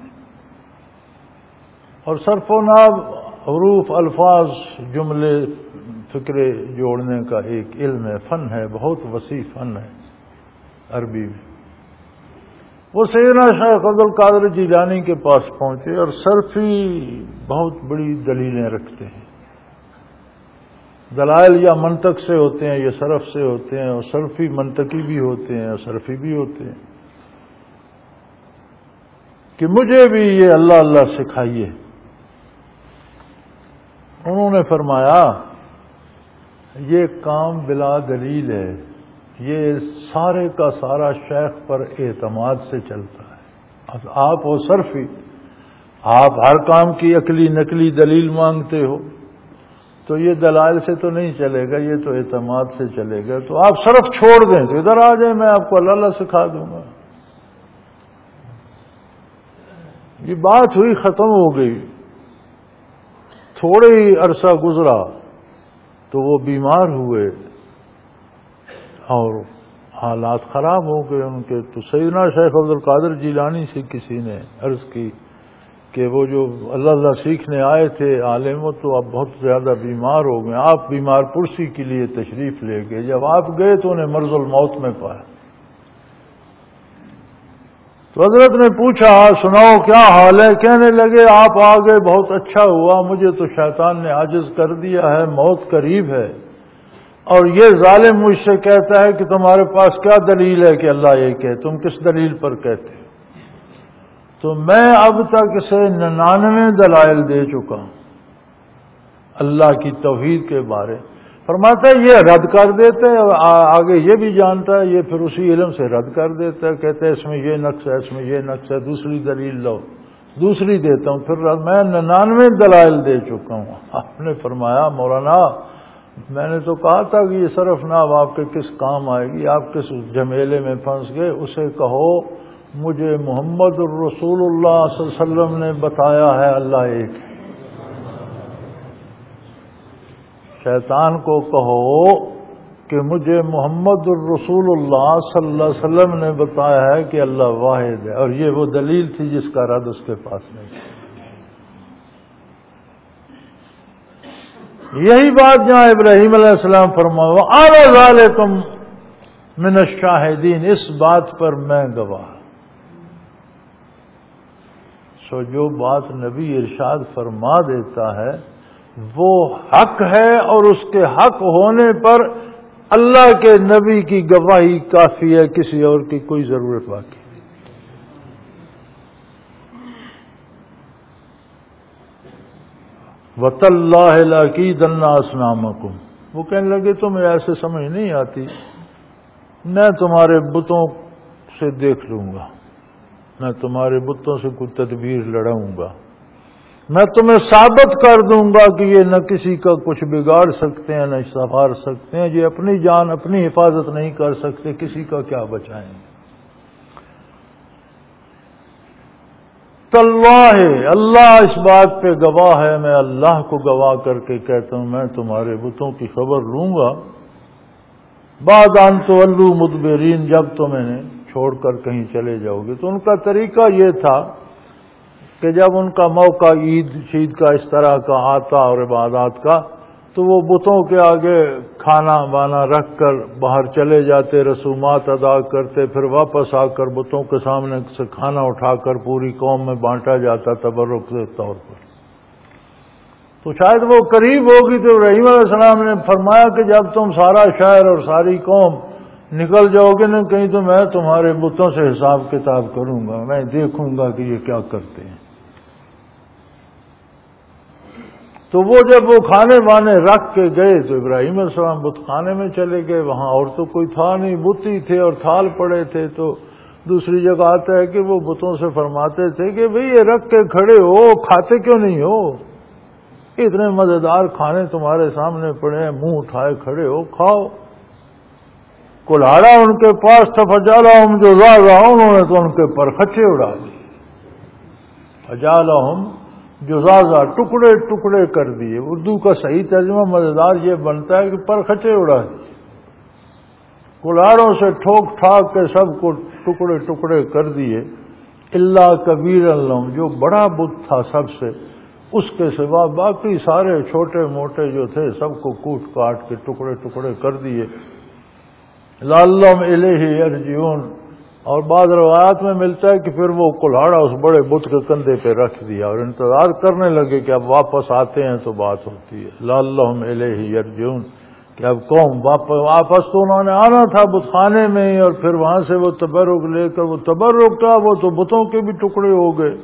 اور صرف و نحو حروف، الفاظ، جملے، فکرے جوڑنے کا ایک علم ہے، فن ہے، بہت وسیع فن ہے عربی میں. وہ سیدنا شیخ عبد القادر جیلانی کے پاس پہنچے، اور صرفی بہت بڑی دلیلیں رکھتے ہیں. دلائل یا منطق سے ہوتے ہیں یا صرف سے ہوتے ہیں، اور صرفی منطقی بھی ہوتے ہیں اور صرفی بھی ہوتے ہیں. کہ مجھے بھی یہ اللہ اللہ سکھائیے. انہوں نے فرمایا یہ کام بلا دلیل ہے، یہ سارے کا سارا شیخ پر اعتماد سے چلتا ہے. آپ ہو صرفی، آپ ہر کام کی عقلی نقلی دلیل مانگتے ہو، تو یہ دلائل سے تو نہیں چلے گا، یہ تو اعتماد سے چلے گا. تو آپ صرف چھوڑ دیں تو ادھر آ جائیں، میں آپ کو اللہ اللہ سکھا دوں گا. یہ بات ہوئی، ختم ہو گئی. تھوڑے ہی عرصہ گزرا تو وہ بیمار ہوئے اور حالات خراب ہو گئے ان کے. تو سیدنا شیخ عبد القادر جیلانی سے کسی نے عرض کی کہ وہ جو اللہ اللہ سیکھنے آئے تھے عالم، وہ تو اب بہت زیادہ بیمار ہو گئے، آپ بیمار پرسی کے لیے تشریف لے گئے. جب آپ گئے تو انہیں مرض الموت میں پایا. تو حضرت نے پوچھا سناؤ کیا حال ہے؟ کہنے لگے آپ آ گئے بہت اچھا ہوا، مجھے تو شیطان نے عاجز کر دیا ہے، موت قریب ہے، اور یہ ظالم مجھ سے کہتا ہے کہ تمہارے پاس کیا دلیل ہے کہ اللہ یہ کہ تم کس دلیل پر کہتے ہو؟ تو میں اب تک اسے 99 دلائل دے چکا ہوں اللہ کی توحید کے بارے. فرماتا ہے یہ رد کر دیتے ہیں، آگے یہ بھی جانتا ہے، یہ پھر اسی علم سے رد کر دیتا ہے، کہتے ہیں اس میں یہ نقص ہے، اس میں یہ نقص ہے، دوسری دلیل لو، دوسری دیتا ہوں. پھر میں 99 دلائل دے چکا ہوں. آپ نے فرمایا مولانا میں نے تو کہا تھا کہ یہ صرف نہ آپ کے کس کام آئے گی، آپ کس جھمیلے میں پھنس گئے. اسے کہو مجھے محمد الرسول اللہ صلی اللہ علیہ وسلم نے بتایا ہے اللہ ایک ہے. شیطان کو کہو کہ مجھے محمد الرسول اللہ صلی اللہ علیہ وسلم نے بتایا ہے کہ اللہ واحد ہے، اور یہ وہ دلیل تھی جس کا رد اس کے پاس نہیں تھا. یہی بات جہاں ابراہیم علیہ السلام فرمایا وَعَلَى ذَلِكُمْ مِنَ الشَّاهِدِينَ، اس بات پر میں گواہ. سو جو بات نبی ارشاد فرما دیتا ہے وہ حق ہے، اور اس کے حق ہونے پر اللہ کے نبی کی گواہی کافی ہے، کسی اور کی کوئی ضرورت باقی نہیں. وَتَاللَّهِ لَأَكِيدَنَّ أَصْنَامَكُمْ، وہ کہنے لگے تمہیں ایسے سمجھ نہیں آتی، میں تمہارے بتوں سے دیکھ لوں گا، میں تمہارے بتوں سے کوئی تدبیر لڑاؤں گا، میں تمہیں ثابت کر دوں گا کہ یہ نہ کسی کا کچھ بگاڑ سکتے ہیں نہ سنوار سکتے ہیں، یہ اپنی جان اپنی حفاظت نہیں کر سکتے، کسی کا کیا بچائیں گے. تاللہ اللہ اس بات پہ گواہ ہے، میں اللہ کو گواہ کر کے کہتا ہوں میں تمہارے بتوں کی خبر لوں گا بعد ان تولوا مدبرین، جب تم انہیں چھوڑ کر کہیں چلے جاؤ گے. تو ان کا طریقہ یہ تھا کہ جب ان کا موقع عید شید کا اس طرح کا آتا اور عبادات کا، تو وہ بتوں کے آگے کھانا وانا رکھ کر باہر چلے جاتے، رسومات ادا کرتے، پھر واپس آ کر بتوں کے سامنے سے کھانا اٹھا کر پوری قوم میں بانٹا جاتا تبرک کے طور پر. تو شاید وہ قریب ہوگی تو ابراہیم علیہ السلام نے فرمایا کہ جب تم سارا شہر اور ساری قوم نکل جاؤ گے نا کہیں، تو میں تمہارے بتوں سے حساب کتاب کروں گا، میں دیکھوں گا کہ یہ کیا کرتے ہیں. تو وہ جب وہ کھانے وانے رکھ کے گئے تو ابراہیم علیہ السلام بت خانے میں چلے گئے، وہاں اور تو کوئی تھا نہیں، بت ہی تھے اور تھال پڑے تھے. تو دوسری جگہ آتا ہے کہ وہ بتوں سے فرماتے تھے کہ بھئی یہ رکھ کے کھڑے ہو، کھاتے کیوں نہیں ہو؟ اتنے مزیدار کھانے تمہارے سامنے پڑے ہیں، منہ اٹھائے کھڑے ہو، کھاؤ. کلاڑا ان کے پاس تھا، فجعلہم جذاذا، انہوں نے تو ان کے پر خچے اڑا دی. فجعلہم جزازا، ٹکڑے ٹکڑے کر دیے۔ اردو کا صحیح ترجمہ مزیدار یہ بنتا ہے کہ پرخچے اڑا دیے، کلاڑوں سے ٹھوک ٹھاک کے سب کو ٹکڑے ٹکڑے کر دیے۔ الا کبیرا لہم، جو بڑا بت تھا سب سے، اس کے سوا باقی سارے چھوٹے موٹے جو تھے سب کو کوٹ کاٹ کے ٹکڑے ٹکڑے کر دیے۔ لعلہم الیہ یرجعون، اور بعض روایات میں ملتا ہے کہ پھر وہ کلاڑا اس بڑے بت کے کندھے پہ رکھ دیا اور انتظار کرنے لگے کہ اب واپس آتے ہیں تو بات ہوتی ہے۔ لعلہم الیہ یرجعون، کہ اب قوم واپس تو انہوں نے آنا تھا بت خانے میں ہی، اور پھر وہاں سے وہ تبرک لے کر، وہ تبرک تھا وہ تو بتوں کے بھی ٹکڑے ہو گئے۔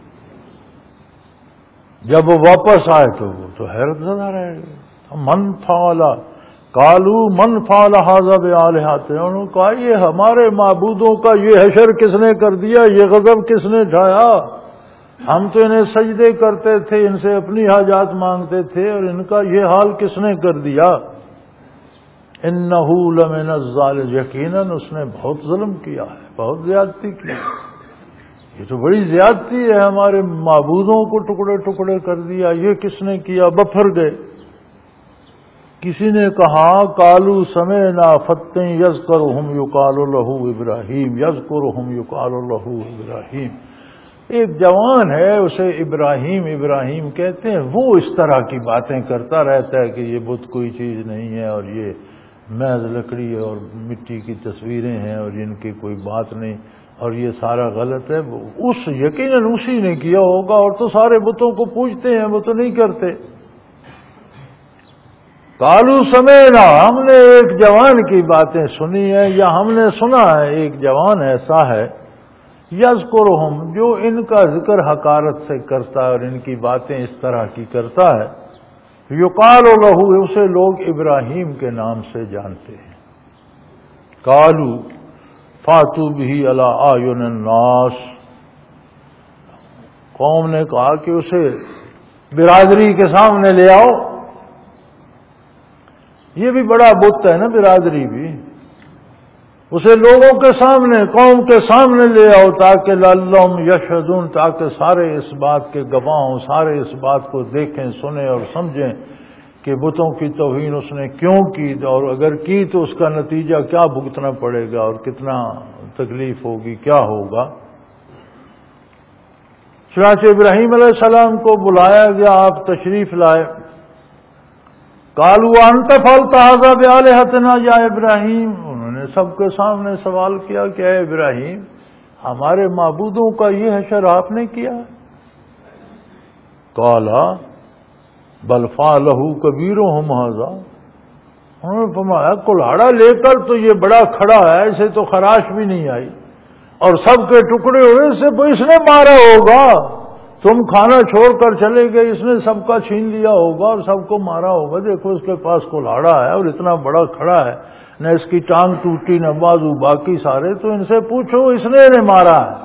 جب وہ واپس آئے تو وہ تو حیرت زدہ رہ گئے۔ من فعل، قالوا من فعل ھذا بآلہتنا، انہوں نے کہا یہ ہمارے معبودوں کا یہ حشر کس نے کر دیا، یہ غضب کس نے ڈھایا؟ ہم تو انہیں سجدے کرتے تھے، ان سے اپنی حاجات مانگتے تھے، اور ان کا یہ حال کس نے کر دیا؟ انہ لمن الظالمین، یقیناً اس نے بہت ظلم کیا ہے، بہت زیادتی کی ہے۔ یہ تو بڑی زیادتی ہے، ہمارے معبودوں کو ٹکڑے ٹکڑے کر دیا، یہ کس نے کیا؟ بپھر گئے۔ کسی نے کہا قالوا سمعنا فتى یذکرہم یقال لہ ابراہیم، یذکرہم یقال لہ ابراہیم، ایک جوان ہے اسے ابراہیم کہتے ہیں، وہ اس طرح کی باتیں کرتا رہتا ہے کہ یہ بت کوئی چیز نہیں ہے، اور یہ محض لکڑی اور مٹی کی تصویریں ہیں، اور ان کی کوئی بات نہیں، اور یہ سارا غلط ہے۔ اس یقیناً اسی نے کیا ہوگا، اور تو سارے بتوں کو پوجتے ہیں، وہ تو نہیں کرتے۔ قالوا سمعنا، ہم نے ایک جوان کی باتیں سنی ہیں، یا ہم نے سنا ہے ایک جوان ایسا ہے، یذکرہم، جو ان کا ذکر حقارت سے کرتا ہے اور ان کی باتیں اس طرح کی کرتا ہے، یقال لہ، اسے لوگ ابراہیم کے نام سے جانتے ہیں۔ قالوا فاتوا بہ علی اعین الناس، قوم نے کہا کہ اسے برادری کے سامنے لے آؤ۔ یہ بھی بڑا بت ہے نا، برادری بھی، اسے لوگوں کے سامنے، قوم کے سامنے لے آؤ، تاکہ لعلہم یشہدون، تاکہ سارے اس بات کے گواہ ہوں، سارے اس بات کو دیکھیں، سنیں اور سمجھیں کہ بتوں کی توہین اس نے کیوں کی، اور اگر کی تو اس کا نتیجہ کیا بھگتنا پڑے گا، اور کتنا تکلیف ہوگی، کیا ہوگا۔ چنانچہ ابراہیم علیہ السلام کو بلایا گیا، آپ تشریف لائے۔ قالوا انت فعلت ھذا بآلہتنا یا ابراہیم، انہوں نے سب کے سامنے سوال کیا کہ اے ابراہیم، ہمارے معبودوں کا یہ حشر آپ نے کیا؟ قال بل فعلہ کبیرہم ھذا، انہوں نے فرمایا کلاڑا لے کر تو یہ بڑا کھڑا ہے، اسے تو خراش بھی نہیں آئی، اور سب کے ٹکڑے ہوئے، اس نے مارا ہوگا، تم کھانا چھوڑ کر چلے گئے، اس نے سب کا چھین لیا ہوگا اور سب کو مارا ہوگا، دیکھو اس کے پاس کلاڑا ہے اور اتنا بڑا کھڑا ہے، نہ اس کی ٹانگ ٹوٹی نہ بازو، باقی سارے تو ان سے پوچھو، اس نے مارا ہے۔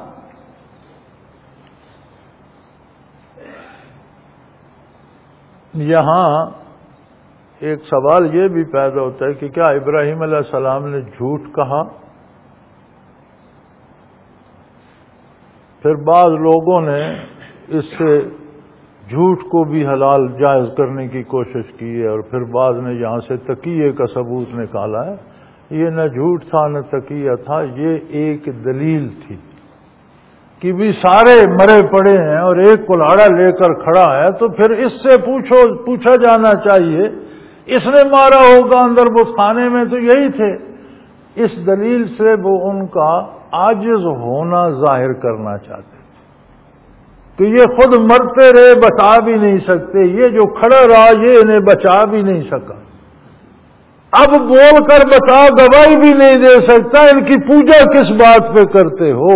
یہاں ایک سوال یہ بھی پیدا ہوتا ہے کہ کیا ابراہیم علیہ السلام نے جھوٹ کہا؟ پھر بعض لوگوں نے اس سے جھوٹ کو بھی حلال جائز کرنے کی کوشش کی ہے، اور پھر بعض نے یہاں سے تقیہ کا ثبوت نکالا ہے۔ یہ نہ جھوٹ تھا نہ تقیہ تھا، یہ ایک دلیل تھی کہ بھی سارے مرے پڑے ہیں اور ایک کلاڑا لے کر کھڑا ہے، تو پھر اس سے پوچھا جانا چاہیے، اس نے مارا ہوگا، اندر بت خانے میں تو یہی تھے۔ اس دلیل سے وہ ان کا عاجز ہونا ظاہر کرنا چاہتے تھے کہ یہ خود مرتے رہے، بچا بھی نہیں سکتے، یہ جو کھڑا رہا یہ انہیں بچا بھی نہیں سکا، اب بول کر بتا گواہی بھی نہیں دے سکتا، ان کی پوجا کس بات پہ کرتے ہو؟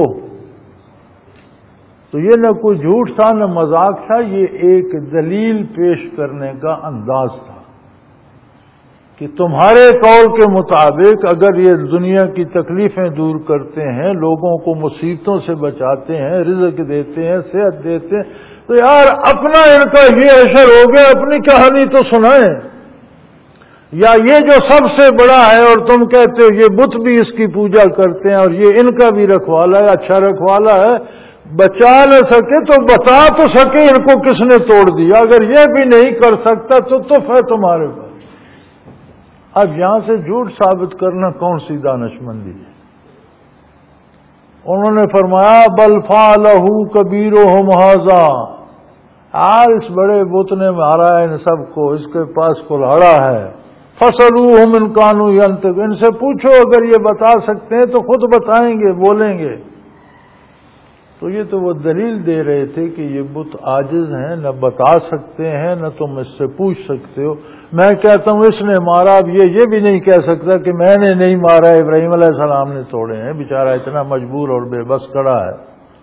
تو یہ نہ کوئی جھوٹ تھا نہ مذاق تھا، یہ ایک دلیل پیش کرنے کا انداز تھا کہ تمہارے قول کے مطابق اگر یہ دنیا کی تکلیفیں دور کرتے ہیں، لوگوں کو مصیبتوں سے بچاتے ہیں، رزق دیتے ہیں، صحت دیتے ہیں، تو یار اپنا ان کا یہ حشر ہو گیا، اپنی کہانی تو سنائیں۔ یا یہ جو سب سے بڑا ہے اور تم کہتے ہو یہ بت بھی اس کی پوجا کرتے ہیں اور یہ ان کا بھی رکھوالا ہے، اچھا رکھوالا ہے، بچا نہ سکے تو بتا تو سکے ان کو کس نے توڑ دیا. اگر یہ بھی نہیں کر سکتا تو تف ہے تمہارے پاس. اب یہاں سے جھوٹ ثابت کرنا کون سی دانشمندی ہے؟ انہوں نے فرمایا بل فعلہ کبیرہم ھذا، اس بڑے بت نے مارا ہے ان سب کو، اس کے پاس کلہاڑا ہے. فسلوہم ان کانوا ینطقون، ان سے پوچھو اگر یہ بتا سکتے ہیں تو خود بتائیں گے، بولیں گے. تو یہ تو وہ دلیل دے رہے تھے کہ یہ بت عاجز ہیں، نہ بتا سکتے ہیں نہ تم اس سے پوچھ سکتے ہو. میں کہتا ہوں اس نے مارا. اب یہ بھی نہیں کہہ سکتا کہ میں نے نہیں مارا، ابراہیم علیہ السلام نے توڑے ہیں. بیچارہ اتنا مجبور اور بے بس کھڑا ہے.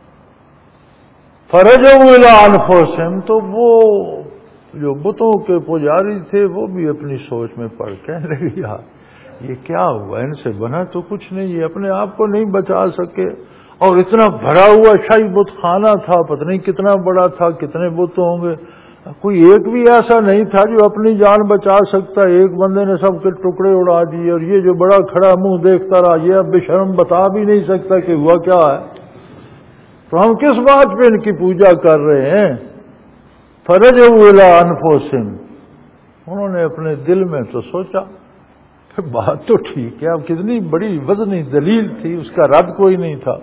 فرجعوا الی انفسہم، تو وہ جو بتوں کے پجاری تھے وہ بھی اپنی سوچ میں پڑ کہنے لگے یار یہ کیا ہوا، ان سے بنا تو کچھ نہیں، یہ اپنے آپ کو نہیں بچا سکے. اور اتنا بھرا ہوا شاہی بت خانہ تھا، پتہ نہیں کتنا بڑا تھا، کتنے بت ہوں گے. کوئی ایک بھی ایسا نہیں تھا جو اپنی جان بچا سکتا. ایک بندے نے سب کے ٹکڑے اڑا دیے، اور یہ جو بڑا کھڑا منہ دیکھتا رہا، یہ اب بے شرم بتا بھی نہیں سکتا کہ ہوا کیا ہے. تو ہم کس بات پہ ان کی پوجا کر رہے ہیں؟ فرجعوا الی انفسہم، انہوں نے اپنے دل میں تو سوچا کہ بات تو ٹھیک ہے، اب کتنی بڑی وزنی دلیل تھی، اس کا رد کوئی نہیں تھا.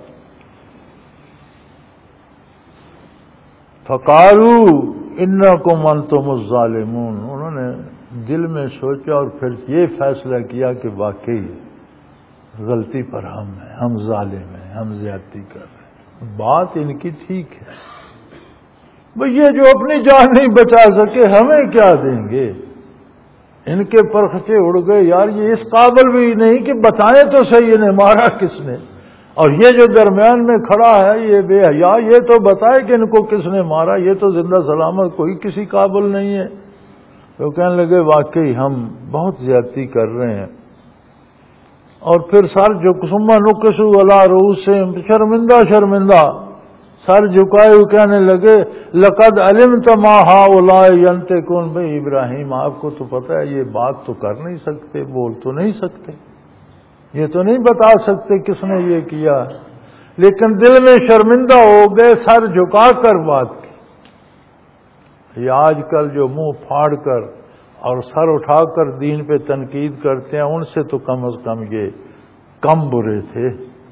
فقالوا انکم انتم الظالمون، انہوں نے دل میں سوچا اور پھر یہ فیصلہ کیا کہ واقعی غلطی پر ہم ہیں، ہم ظالم ہیں، ہم زیادتی کر رہے ہیں. بات ان کی ٹھیک ہے، بھئی یہ جو اپنی جان نہیں بچا سکے ہمیں کیا دیں گے. ان کے پرخچے اڑ گئے، یار یہ اس قابل بھی نہیں کہ بتائیں تو صحیح انہیں مارا کس نے. اور یہ جو درمیان میں کھڑا ہے یہ بے حیا، یہ تو بتائے کہ ان کو کس نے مارا. یہ تو زندہ سلامت کوئی کسی قابل نہیں ہے. تو کہنے لگے واقعی ہم بہت زیادتی کر رہے ہیں. اور پھر سر جو ثم نکسوا علی رؤوسہم، شرمندہ شرمندہ سر جھکائے ہوئے کہنے لگے لقد علمت ما ہؤلاء ینطقون. بھائی ابراہیم آپ کو تو پتہ ہے یہ بات تو کر نہیں سکتے، بول تو نہیں سکتے، یہ تو نہیں بتا سکتے کس نے یہ کیا. لیکن دل میں شرمندہ ہو گئے، سر جھکا کر بات کی. یہ آج کل جو منہ پھاڑ کر اور سر اٹھا کر دین پہ تنقید کرتے ہیں، ان سے تو کم از کم یہ کم برے تھے.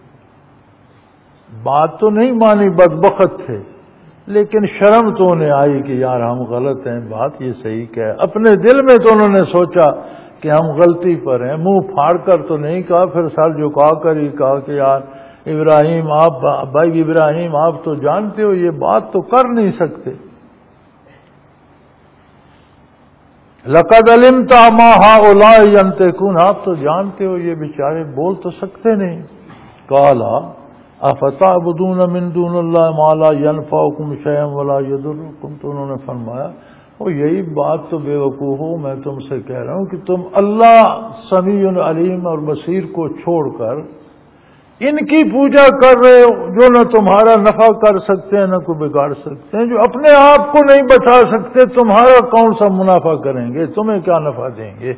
بات تو نہیں مانی، بدبخت تھے، لیکن شرم تو انہیں آئی کہ یار ہم غلط ہیں، بات یہ صحیح کہ اپنے دل میں تو انہوں نے سوچا کہ ہم غلطی پر ہیں. منہ پھاڑ کر تو نہیں کہا، پھر سر جھکا کر ہی کہا کہ یار ابراہیم آپ، بھائی ابراہیم آپ تو جانتے ہو یہ بات تو کر نہیں سکتے. لقد علمت ما ہؤلاء ینطقون، آپ تو جانتے ہو یہ بیچارے بول تو سکتے نہیں. قال افتعبدون من دون اللہ ما لا ينفعکم شیئا ولا یضرکم، تو انہوں نے فرمایا وہ یہی بات تو بے وقوفو میں تم سے کہہ رہا ہوں کہ تم اللہ سمیع علیم اور بصیر کو چھوڑ کر ان کی پوجا کر رہے ہو جو نہ تمہارا نفع کر سکتے ہیں نہ کوئی بگاڑ سکتے ہیں. جو اپنے آپ کو نہیں بچا سکتے تمہارا کون سا منافع کریں گے، تمہیں کیا نفع دیں گے.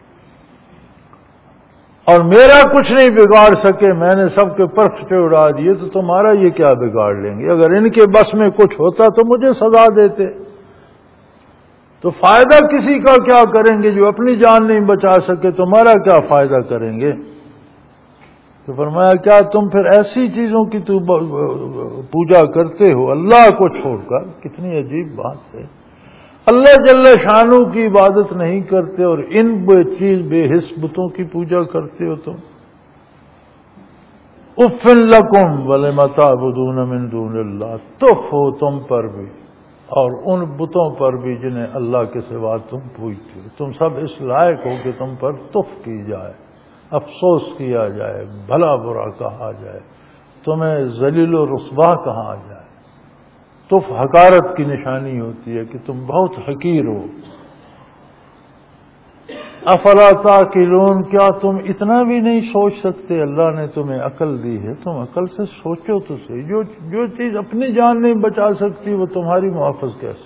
اور میرا کچھ نہیں بگاڑ سکے، میں نے سب کے پرخچے اڑا دیے، تو تمہارا یہ کیا بگاڑ لیں گے. اگر ان کے بس میں کچھ ہوتا تو مجھے سزا دیتے. تو فائدہ کسی کا کیا کریں گے، جو اپنی جان نہیں بچا سکے تمہارا کیا فائدہ کریں گے. تو فرمایا کیا تم پھر ایسی چیزوں کی پوجا کرتے ہو اللہ کو چھوڑ کر. کتنی عجیب بات ہے، اللہ جل شانہ کی عبادت نہیں کرتے اور ان بے حس بتوں کی پوجا کرتے ہو تم. اف لکم ولم تعبدون من دون اللہ، تف ہو تم پر بھی اور ان بتوں پر بھی جنہیں اللہ کے سوا تم پوجتے ہو. تم سب اس لائق ہو کہ تم پر تف کی جائے، افسوس کیا جائے، بھلا برا کہا جائے، تمہیں ذلیل و رسوا کہا جائے. تف حقارت کی نشانی ہوتی ہے کہ تم بہت حقیر ہو. افلا تعقلون، کیا تم اتنا بھی نہیں سوچ سکتے؟ اللہ نے تمہیں عقل دی ہے، تم عقل سے سوچو تو صحیح. جو چیز اپنی جان نہیں بچا سکتی وہ تمہاری محافظ کیسے؟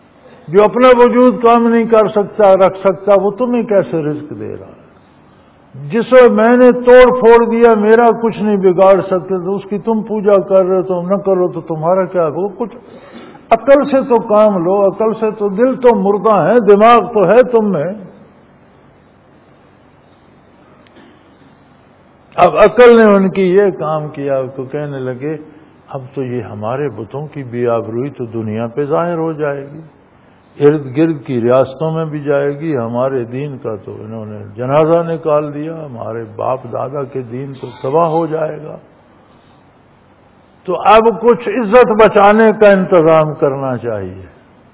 جو اپنا وجود کام نہیں کر سکتا رکھ سکتا وہ تمہیں کیسے رزق دے رہا ہے؟ جسے میں نے توڑ پھوڑ دیا میرا کچھ نہیں بگاڑ سکتے، تو اس کی تم پوجا کر رہے ہو، تم نہ کرو تو تمہارا کیا ہو؟ کچھ عقل سے تو کام لو، عقل سے تو دل تو مردہ ہے، دماغ تو ہے تم میں۔ اب عقل نے ان کی یہ کام کیا تو کہنے لگے اب تو یہ ہمارے بتوں کی بے آبروئی تو دنیا پہ ظاہر ہو جائے گی، ارد گرد کی ریاستوں میں بھی جائے گی، ہمارے دین کا تو انہوں نے جنازہ نکال دیا، ہمارے باپ دادا کے دین تو تباہ ہو جائے گا، تو اب کچھ عزت بچانے کا انتظام کرنا چاہیے۔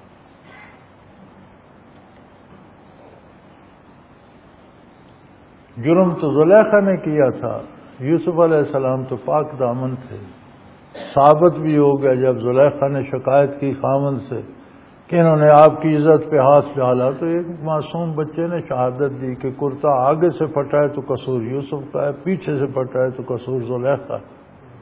جرم تو زلیخا نے کیا تھا، یوسف علیہ السلام تو پاک دامن تھے، ثابت بھی ہو گیا جب زلیخا نے شکایت کی خاوند سے کہ انہوں نے آپ کی عزت پہ ہاتھ ڈالا، تو ایک معصوم بچے نے شہادت دی کہ کرتا آگے سے پھٹا ہے تو قصور یوسف کا ہے، پیچھے سے پھٹا ہے تو قصور زلیخا ہے۔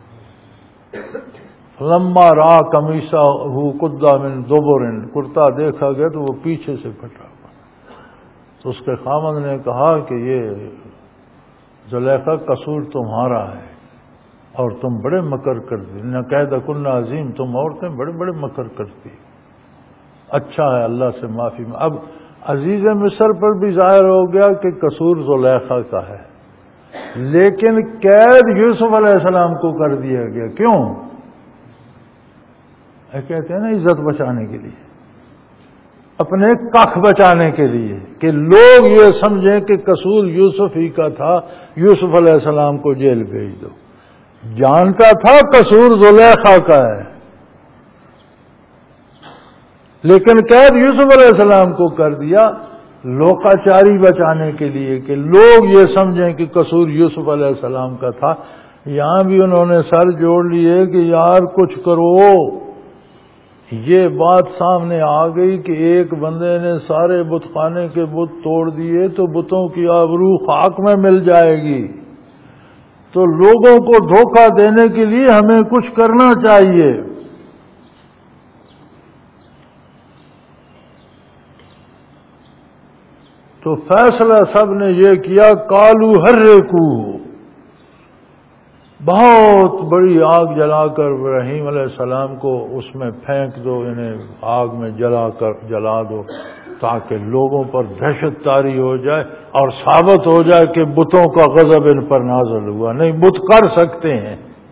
لما را قمیصہ قد من دبر، کرتا دیکھا گیا تو وہ پیچھے سے پھٹا ہوا، تو اس کے خاوند نے کہا کہ یہ زلیخا قصور تمہارا ہے اور تم بڑے مکر کرتی، نہ قید کن عظیم، تم عورتیں بڑے بڑے مکر کرتی، اچھا ہے اللہ سے معافی۔ اب عزیز مصر پر بھی ظاہر ہو گیا کہ قصور زلیخا کا ہے، لیکن قید یوسف علیہ السلام کو کر دیا گیا، کیوں؟ کہتے ہیں نا عزت بچانے کے لیے، اپنے کخ بچانے کے لیے، کہ لوگ یہ سمجھیں کہ قصور یوسف ہی کا تھا، یوسف علیہ السلام کو جیل بھیج دو، جانتا تھا قصور زلیخا کا ہے، لیکن قید یوسف علیہ السلام کو کر دیا لوکاچاری بچانے کے لیے، کہ لوگ یہ سمجھیں کہ قصور یوسف علیہ السلام کا تھا۔ یہاں بھی انہوں نے سر جوڑ لیے کہ یار کچھ کرو، یہ بات سامنے آ گئی کہ ایک بندے نے سارے بت خانے کے بت توڑ دیے تو بتوں کی آبرو خاک میں مل جائے گی، تو لوگوں کو دھوکہ دینے کے لیے ہمیں کچھ کرنا چاہیے۔ تو فیصلہ سب نے یہ کیا، کالو حرکو، بہت بڑی آگ جلا کر ابراہیم علیہ السلام کو اس میں پھینک دو، انہیں آگ میں جلا دو، تاکہ لوگوں پر دہشت طاری ہو جائے اور ثابت ہو جائے کہ بتوں کا غضب ان پر نازل ہوا۔ نہیں، بت کر سکتے ہیں،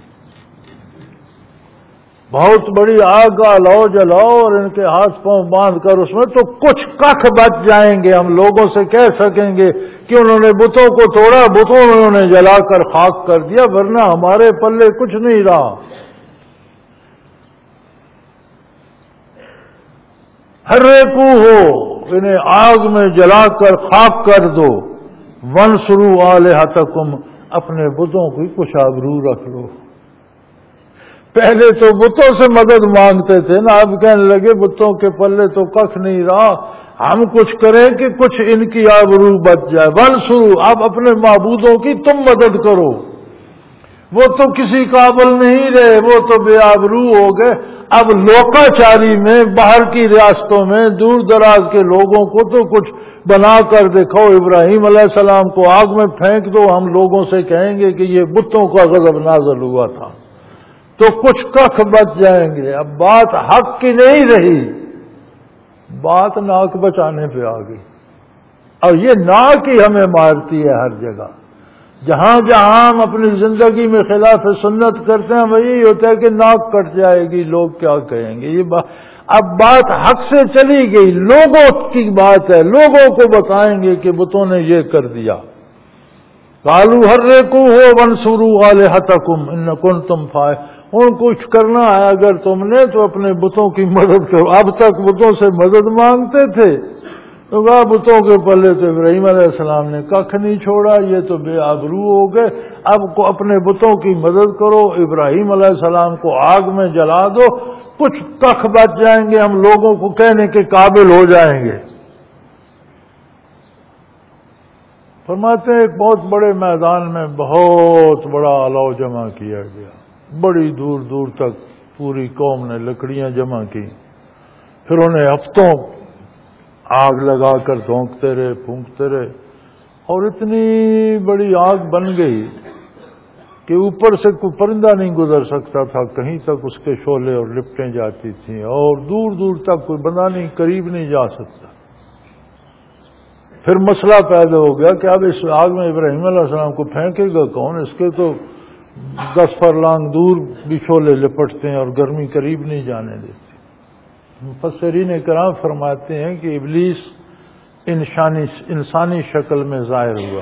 بہت بڑی آگ کا لاؤ جلاؤ اور ان کے ہاتھ پاؤں باندھ کر اس میں، تو کچھ کخ بچ جائیں گے، ہم لوگوں سے کہہ سکیں گے کہ انہوں نے بتوں کو توڑا، بتوں انہوں نے جلا کر خاک کر دیا، ورنہ ہمارے پلے کچھ نہیں رہا۔ حرکو ہو، انہیں آگ میں جلا کر خاک کر دو، وانصروا آلہتکم، اپنے بتوں کی کچھ آبرو رکھ لو۔ پہلے تو بتوں سے مدد مانگتے تھے نا، اب کہنے لگے بتوں کے پلے تو کخ نہیں رہا، ہم کچھ کریں کہ کچھ ان کی آبرو بچ جائے۔ وانصروا، اب اپنے معبودوں کی تم مدد کرو، وہ تو کسی قابل نہیں رہے، وہ تو بے آبرو ہو گئے، اب لوکاچاری میں باہر کی ریاستوں میں دور دراز کے لوگوں کو تو کچھ بنا کر دکھاؤ، ابراہیم علیہ السلام کو آگ میں پھینک دو، ہم لوگوں سے کہیں گے کہ یہ بتوں کا غضب نازل ہوا تھا، تو کچھ کخ بچ جائیں گے۔ اب بات حق کی نہیں رہی، بات ناک بچانے پہ آ گئی، اور یہ ناک ہی ہمیں مارتی ہے ہر جگہ، جہاں جہاں ہم اپنی زندگی میں خلاف سنت کرتے ہیں وہی ہوتا ہے کہ ناک کٹ جائے گی، لوگ کیا کہیں گے۔ یہ اب بات حق سے چلی گئی، لوگوں کی بات ہے، لوگوں کو بتائیں گے کہ بتوں نے یہ کر دیا۔ قالوا حرقوا وانصروا آلہتکم ان کنتم فاعلین، ان کچھ کرنا ہے اگر تم نے تو اپنے بتوں کی مدد کرو۔ اب تک بتوں سے مدد مانگتے تھے، تو کہا بتوں کے پلے تو ابراہیم علیہ السلام نے کخ نہیں چھوڑا، یہ تو بے آبرو ہو گئے، اب کو اپنے بتوں کی مدد کرو، ابراہیم علیہ السلام کو آگ میں جلا دو، کچھ کخ بچ جائیں گے، ہم لوگوں کو کہنے کے قابل ہو جائیں گے۔ فرماتے ہیں ایک بہت بڑے میدان میں بہت بڑا الاؤ جمع کیا گیا، بڑی دور دور تک پوری قوم نے لکڑیاں جمع کی، پھر انہیں ہفتوں آگ لگا کر دھونکتے رہے، پھونکتے رہے، اور اتنی بڑی آگ بن گئی کہ اوپر سے کوئی پرندہ نہیں گزر سکتا تھا، کہیں تک اس کے شعلے اور لپٹیں جاتی تھیں، اور دور دور تک کوئی بندہ نہیں، قریب نہیں جا سکتا۔ پھر مسئلہ پیدا ہو گیا کہ اب اس آگ میں ابراہیم علیہ السلام کو پھینکے گا کون؟ اس کے تو 10 فرلانگ دور بھی شعلے لپٹتے ہیں اور گرمی قریب نہیں جانے دیتی۔ مفسرین کرام فرماتے ہیں کہ ابلیس انسانی شکل میں ظاہر ہوا۔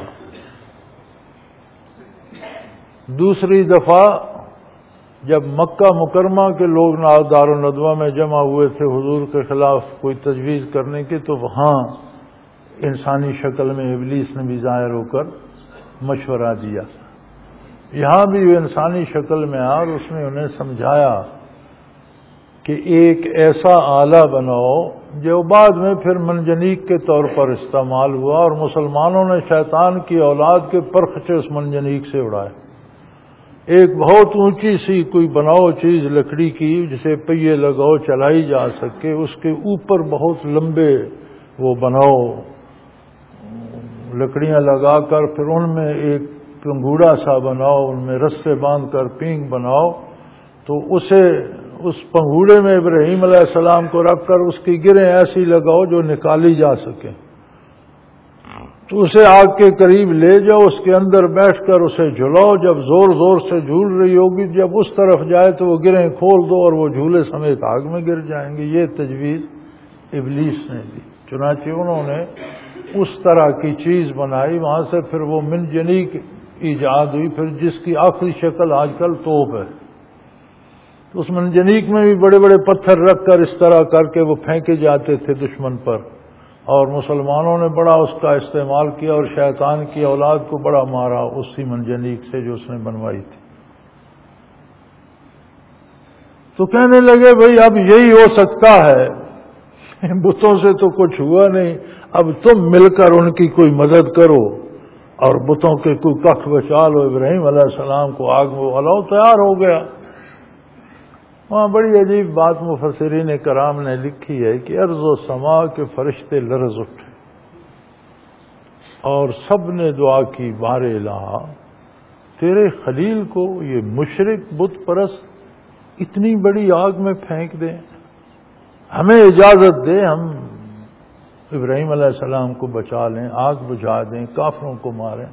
دوسری دفعہ جب مکہ مکرمہ کے لوگ دار الندوہ میں جمع ہوئے تھے حضور کے خلاف کوئی تجویز کرنے کی، تو وہاں انسانی شکل میں ابلیس نے بھی ظاہر ہو کر مشورہ دیا۔ یہاں بھی وہ انسانی شکل میں آیا اور اس نے انہیں سمجھایا کہ ایک ایسا آلہ بناؤ جو بعد میں پھر منجنیق کے طور پر استعمال ہوا، اور مسلمانوں نے شیطان کی اولاد کے پرخچے اس منجنیق سے اڑائے۔ ایک بہت اونچی سی کوئی بناؤ چیز لکڑی کی جسے پہیے لگاؤ چلائی جا سکے، اس کے اوپر بہت لمبے وہ بناؤ لکڑیاں لگا کر، پھر ان میں ایک پنگوڑا سا بناؤ، ان میں رسے باندھ کر پینگ بناؤ، تو اس پنگوڑے میں ابراہیم علیہ السلام کو رکھ کر اس کی گریں ایسی لگاؤ جو نکالی جا سکے، تو اسے آگ کے قریب لے جاؤ، اس کے اندر بیٹھ کر اسے جھلاؤ، جب زور زور سے جھول رہی ہوگی جب اس طرف جائے تو وہ گریں کھول دو اور وہ جھولے سمیت آگ میں گر جائیں گے۔ یہ تجویز ابلیس نے دی۔ چنانچہ انہوں نے اس طرح کی چیز بنائی، وہاں سے پھر وہ منجنیق ایجاد ہوئی، پھر جس کی آخری شکل آج کل توپ ہے۔ تو اس منجنیق میں بھی بڑے بڑے پتھر رکھ کر اس طرح کر کے وہ پھینکے جاتے تھے دشمن پر، اور مسلمانوں نے بڑا اس کا استعمال کیا اور شیطان کی اولاد کو بڑا مارا اسی منجنیق سے جو اس نے بنوائی تھی۔ تو کہنے لگے بھئی اب یہی ہو سکتا ہے، بتوں سے تو کچھ ہوا نہیں، اب تم مل کر ان کی کوئی مدد کرو اور بتوں کے کوئی کخ بچا لو۔ ابراہیم علیہ السلام کو آگ میں الاؤ تیار ہو گیا۔ وہاں بڑی عجیب بات مفسرین کرام نے لکھی ہے کہ ارض و سما کے فرشتے لرز اٹھے اور سب نے دعا کی، بار الہ تیرے خلیل کو یہ مشرک بت پرست اتنی بڑی آگ میں پھینک دیں، ہمیں اجازت دے ہم ابراہیم علیہ السلام کو بچا لیں، آگ بجھا دیں، کافروں کو ماریں۔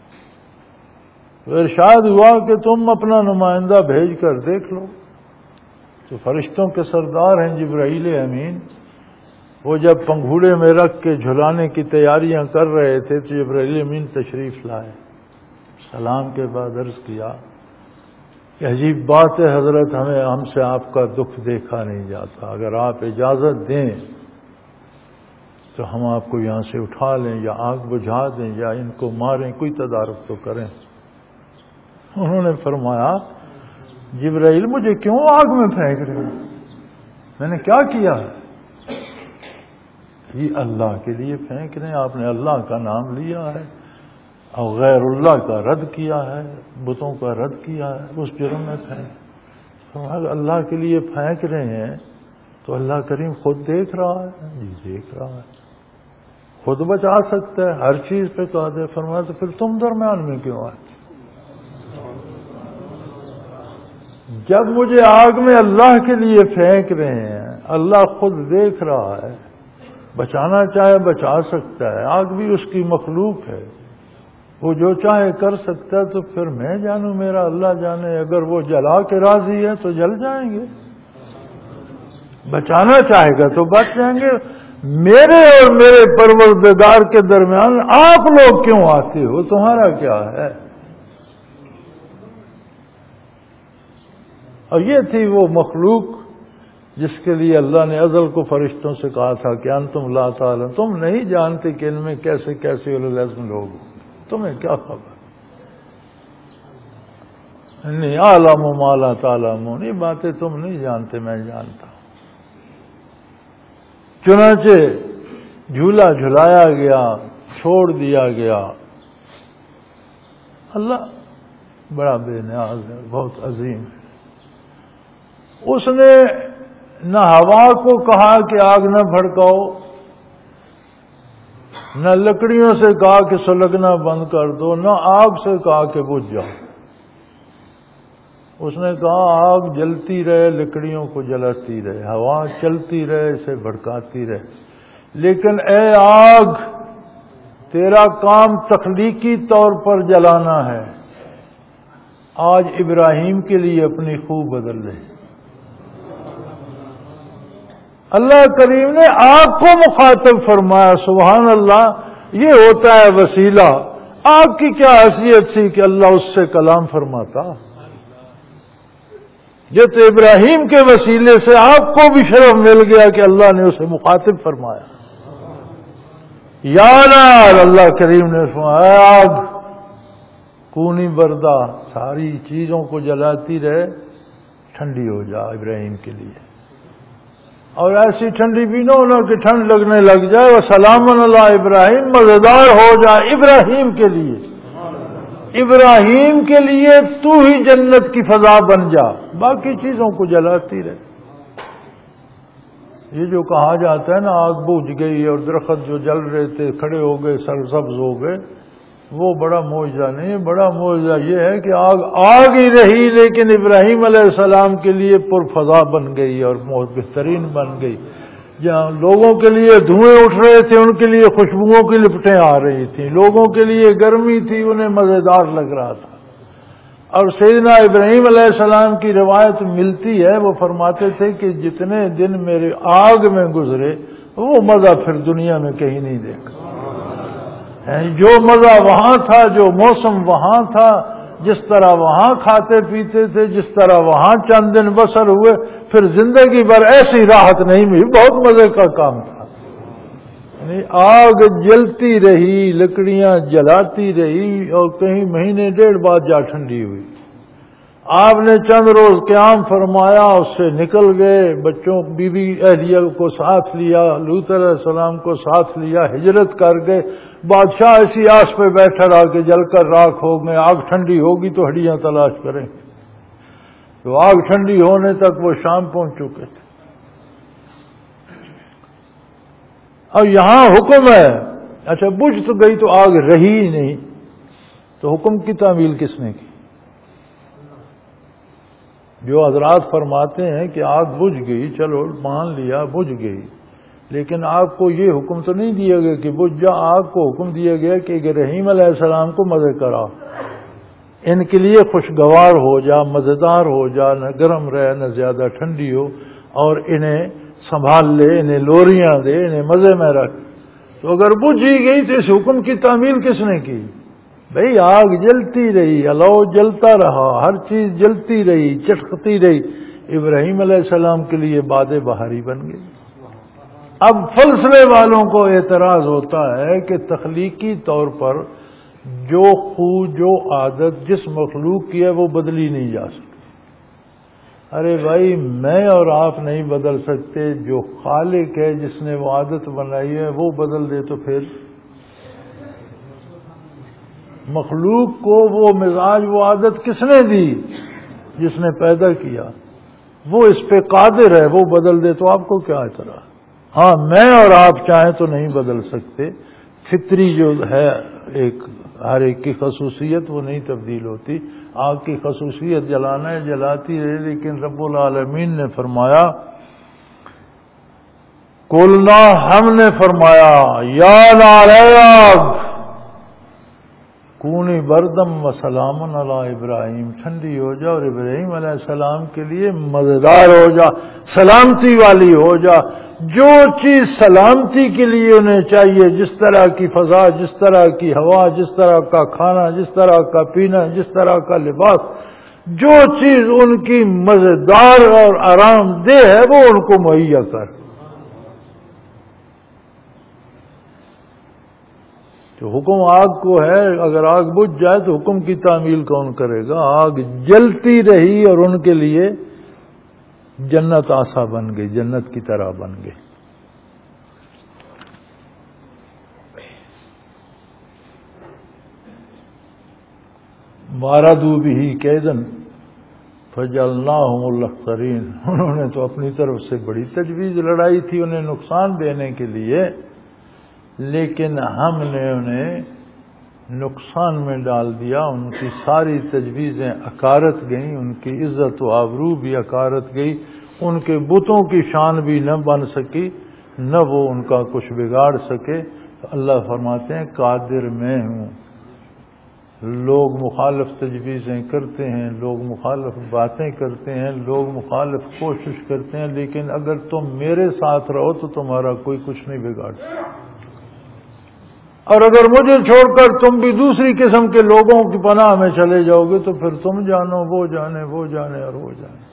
تو ارشاد ہوا کہ تم اپنا نمائندہ بھیج کر دیکھ لو۔ تو فرشتوں کے سردار ہیں جبرائیل امین، وہ جب پنگھوڑے میں رکھ کے جھلانے کی تیاریاں کر رہے تھے تو جبرائیل امین تشریف لائے، سلام کے بعد عرض کیا کہ عجیب بات ہے حضرت، ہم سے آپ کا دکھ دیکھا نہیں جاتا، اگر آپ اجازت دیں تو ہم آپ کو یہاں سے اٹھا لیں یا آگ بجھا دیں یا ان کو ماریں، کوئی تدارک تو کریں۔ انہوں نے فرمایا جبرائیل مجھے کیوں آگ میں پھینک رہے ہو؟ میں نے کیا کیا ہے؟ یہ اللہ کے لیے پھینک رہے ہیں، آپ نے اللہ کا نام لیا ہے اور غیر اللہ کا رد کیا ہے، بتوں کا رد کیا ہے، اس جرم میں پھینک۔ اللہ کے لیے پھینک رہے ہیں تو اللہ کریم خود دیکھ رہا ہے؟ جی دیکھ رہا ہے، خود بچا سکتا ہے، ہر چیز پہ قادر۔ فرمایا تو پھر تم درمیان میں کیوں آئے؟ جب مجھے آگ میں اللہ کے لیے پھینک رہے ہیں، اللہ خود دیکھ رہا ہے، بچانا چاہے بچا سکتا ہے، آگ بھی اس کی مخلوق ہے، وہ جو چاہے کر سکتا ہے، تو پھر میں جانوں میرا اللہ جانے، اگر وہ جلا کے راضی ہے تو جل جائیں گے، بچانا چاہے گا تو بچ جائیں گے۔ میرے اور میرے پروردگار کے درمیان آپ لوگ کیوں آتے ہو؟ تمہارا کیا ہے؟ اور یہ تھی وہ مخلوق جس کے لیے اللہ نے ازل کو فرشتوں سے کہا تھا کہ انتم لا تعلمون، تم نہیں جانتے کہ ان میں کیسے کیسے اولو العزم لوگ، تمہیں کیا خبر؟ انی اعلم ما لا تعلمون، یہ باتیں تم نہیں جانتے، میں جانتا ہوں۔ چنانچہ جھولا جھلایا گیا، چھوڑ دیا گیا۔ اللہ بڑا بے نیاز ہے، بہت عظیم ہے۔ اس نے نہ ہوا کو کہا کہ آگ نہ بھڑکاؤ، نہ لکڑیوں سے کہا کہ سلگنا بند کر دو، نہ آگ سے کہا کہ بجھ جاؤ۔ اس نے کہا آگ جلتی رہے، لکڑیوں کو جلاتی رہے، ہوا چلتی رہے، اسے بھڑکاتی رہے، لیکن اے آگ تیرا کام تخلیقی طور پر جلانا ہے۔ آج ابراہیم کے لیے اپنی خو بدل لے۔ اللہ کریم نے آگ کو مخاطب فرمایا، سبحان اللہ، یہ ہوتا ہے وسیلہ۔ آگ کی کیا حیثیت تھی کہ اللہ اس سے کلام فرماتا؟ یہ تو ابراہیم کے وسیلے سے آپ کو بھی شرف مل گیا کہ اللہ نے اسے مخاطب فرمایا۔ یا نار، اللہ کریم نے فرمایا آگ کونی بردا، ساری چیزوں کو جلاتی رہے، ٹھنڈی ہو جا ابراہیم کے لیے۔ اور ایسی ٹھنڈی بھی نہ ہونا کہ ٹھنڈ لگنے لگ جائے، وہ سلام علی ابراہیم، مزیدار ہو جا ابراہیم کے لیے۔ ابراہیم کے لیے تو ہی جنت کی فضا بن جا، باقی چیزوں کو جلاتی رہے۔ یہ جو کہا جاتا ہے نا آگ بجھ گئی اور درخت جو جل رہے تھے کھڑے ہو گئے، سرسبز ہو گئے، وہ بڑا معجزہ نہیں ہے۔ بڑا معجزہ یہ ہے کہ آگ ہی رہی لیکن ابراہیم علیہ السلام کے لیے پرفضا بن گئی اور بہت بہترین بن گئی۔ جہاں لوگوں کے لیے دھوئیں اٹھ رہے تھے ان کے لیے خوشبوؤں کی لپٹیں آ رہی تھیں، لوگوں کے لیے گرمی تھی انہیں مزیدار لگ رہا تھا۔ اور سیدنا ابراہیم علیہ السلام کی روایت ملتی ہے، وہ فرماتے تھے کہ جتنے دن میرے آگ میں گزرے وہ مزہ پھر دنیا میں کہیں نہیں دیکھا۔ جو مزہ وہاں تھا، جو موسم وہاں تھا، جس طرح وہاں کھاتے پیتے تھے، جس طرح وہاں چند دن بسر ہوئے، پھر زندگی بھر ایسی راحت نہیں ملی، بہت مزے کا کام تھا۔ یعنی آگ جلتی رہی، لکڑیاں جلاتی رہی، اور کہیں مہینے ڈیڑھ بعد جا ٹھنڈی ہوئی۔ آپ نے چند روز قیام فرمایا، اس سے نکل گئے، بچوں بیوی اہلیہ کو ساتھ لیا، لوط علیہ السلام کو ساتھ لیا، ہجرت کر گئے۔ بادشاہ ایسی آس پہ بیٹھا رہا کہ جل کر راکھ ہو گئے، آگ ٹھنڈی ہوگی تو ہڈیاں تلاش کریں گے۔ تو آگ ٹھنڈی ہونے تک وہ شام پہنچ چکے تھے۔ اور یہاں حکم ہے، اچھا بجھ تو گئی تو آگ رہی ہی نہیں، تو حکم کی تعمیل کس نے کی؟ جو حضرات فرماتے ہیں کہ آگ بجھ گئی، چلو مان لیا بجھ گئی، لیکن آگ کو یہ حکم تو نہیں دیا گیا کہ بجھ جا، آگ کو حکم دیا گیا کہ ابراہیم علیہ السلام کو مزے کرا، ان کے لیے خوشگوار ہو جا، مزیدار ہو جا، نہ گرم رہے نہ زیادہ ٹھنڈی ہو، اور انہیں سنبھال لے، انہیں لوریاں دے، انہیں مزے میں رکھ۔ تو اگر بجھ ہی گئی تو اس حکم کی تعمیل کس نے کی؟ بھئی آگ جلتی رہی، الو جلتا رہا، ہر چیز جلتی رہی، چٹکتی رہی، ابراہیم علیہ السلام کے لیے باد بہاری بن گئی۔ اب فلسفے والوں کو اعتراض ہوتا ہے کہ تخلیقی طور پر جو خو، جو عادت جس مخلوق کی ہے وہ بدلی نہیں جا سکتی۔ ارے بھائی میں اور آپ نہیں بدل سکتے، جو خالق ہے جس نے وہ عادت بنائی ہے وہ بدل دے تو پھر مخلوق کو وہ مزاج، وہ عادت کس نے دی؟ جس نے پیدا کیا، وہ اس پہ قادر ہے، وہ بدل دے تو آپ کو کیا اعتراض؟ ہاں میں اور آپ چاہیں تو نہیں بدل سکتے، فطری جو ہے ایک ہر ایک کی خصوصیت وہ نہیں تبدیل ہوتی۔ آگ کی خصوصیت جلانا ہے، جلاتی رہے، لیکن رب العالمین نے فرمایا، قلنا، ہم نے فرمایا، یا نار آگ کونی بردم و سلام علی ابراہیم، ٹھنڈی ہو جا اور ابراہیم علیہ السلام کے لیے مزیدار ہو جا، سلامتی والی ہو جا۔ جو چیز سلامتی کے لیے انہیں چاہیے، جس طرح کی فضا، جس طرح کی ہوا، جس طرح کا کھانا، جس طرح کا پینا، جس طرح کا لباس، جو چیز ان کی مزیدار اور آرام دہ ہے وہ ان کو مہیا کر۔ تو حکم آگ کو ہے، اگر آگ بجھ جائے تو حکم کی تعمیل کون کرے گا؟ آگ جلتی رہی اور ان کے لیے جنت آسا بن گئی، جنت کی طرح بن گئی۔ ماردوا بہ کیدا فجعلناہم الاخسرین، انہوں نے تو اپنی طرف سے بڑی تجویز لڑائی تھی انہیں نقصان دینے کے لیے، لیکن ہم نے انہیں نقصان میں ڈال دیا، ان کی ساری تجویزیں اکارت گئیں، ان کی عزت و آبرو بھی اکارت گئی، ان کے بتوں کی شان بھی نہ بن سکی، نہ وہ ان کا کچھ بگاڑ سکے۔ تو اللہ فرماتے ہیں قادر میں ہوں۔ لوگ مخالف تجویزیں کرتے ہیں، لوگ مخالف باتیں کرتے ہیں، لوگ مخالف کوشش کرتے ہیں، لیکن اگر تم میرے ساتھ رہو تو تمہارا کوئی کچھ نہیں بگاڑ سکتا، اور اگر مجھے چھوڑ کر تم بھی دوسری قسم کے لوگوں کی پناہ میں چلے جاؤ گے تو پھر تم جانو، وہ جانے، وہ جانے اور وہ جانے۔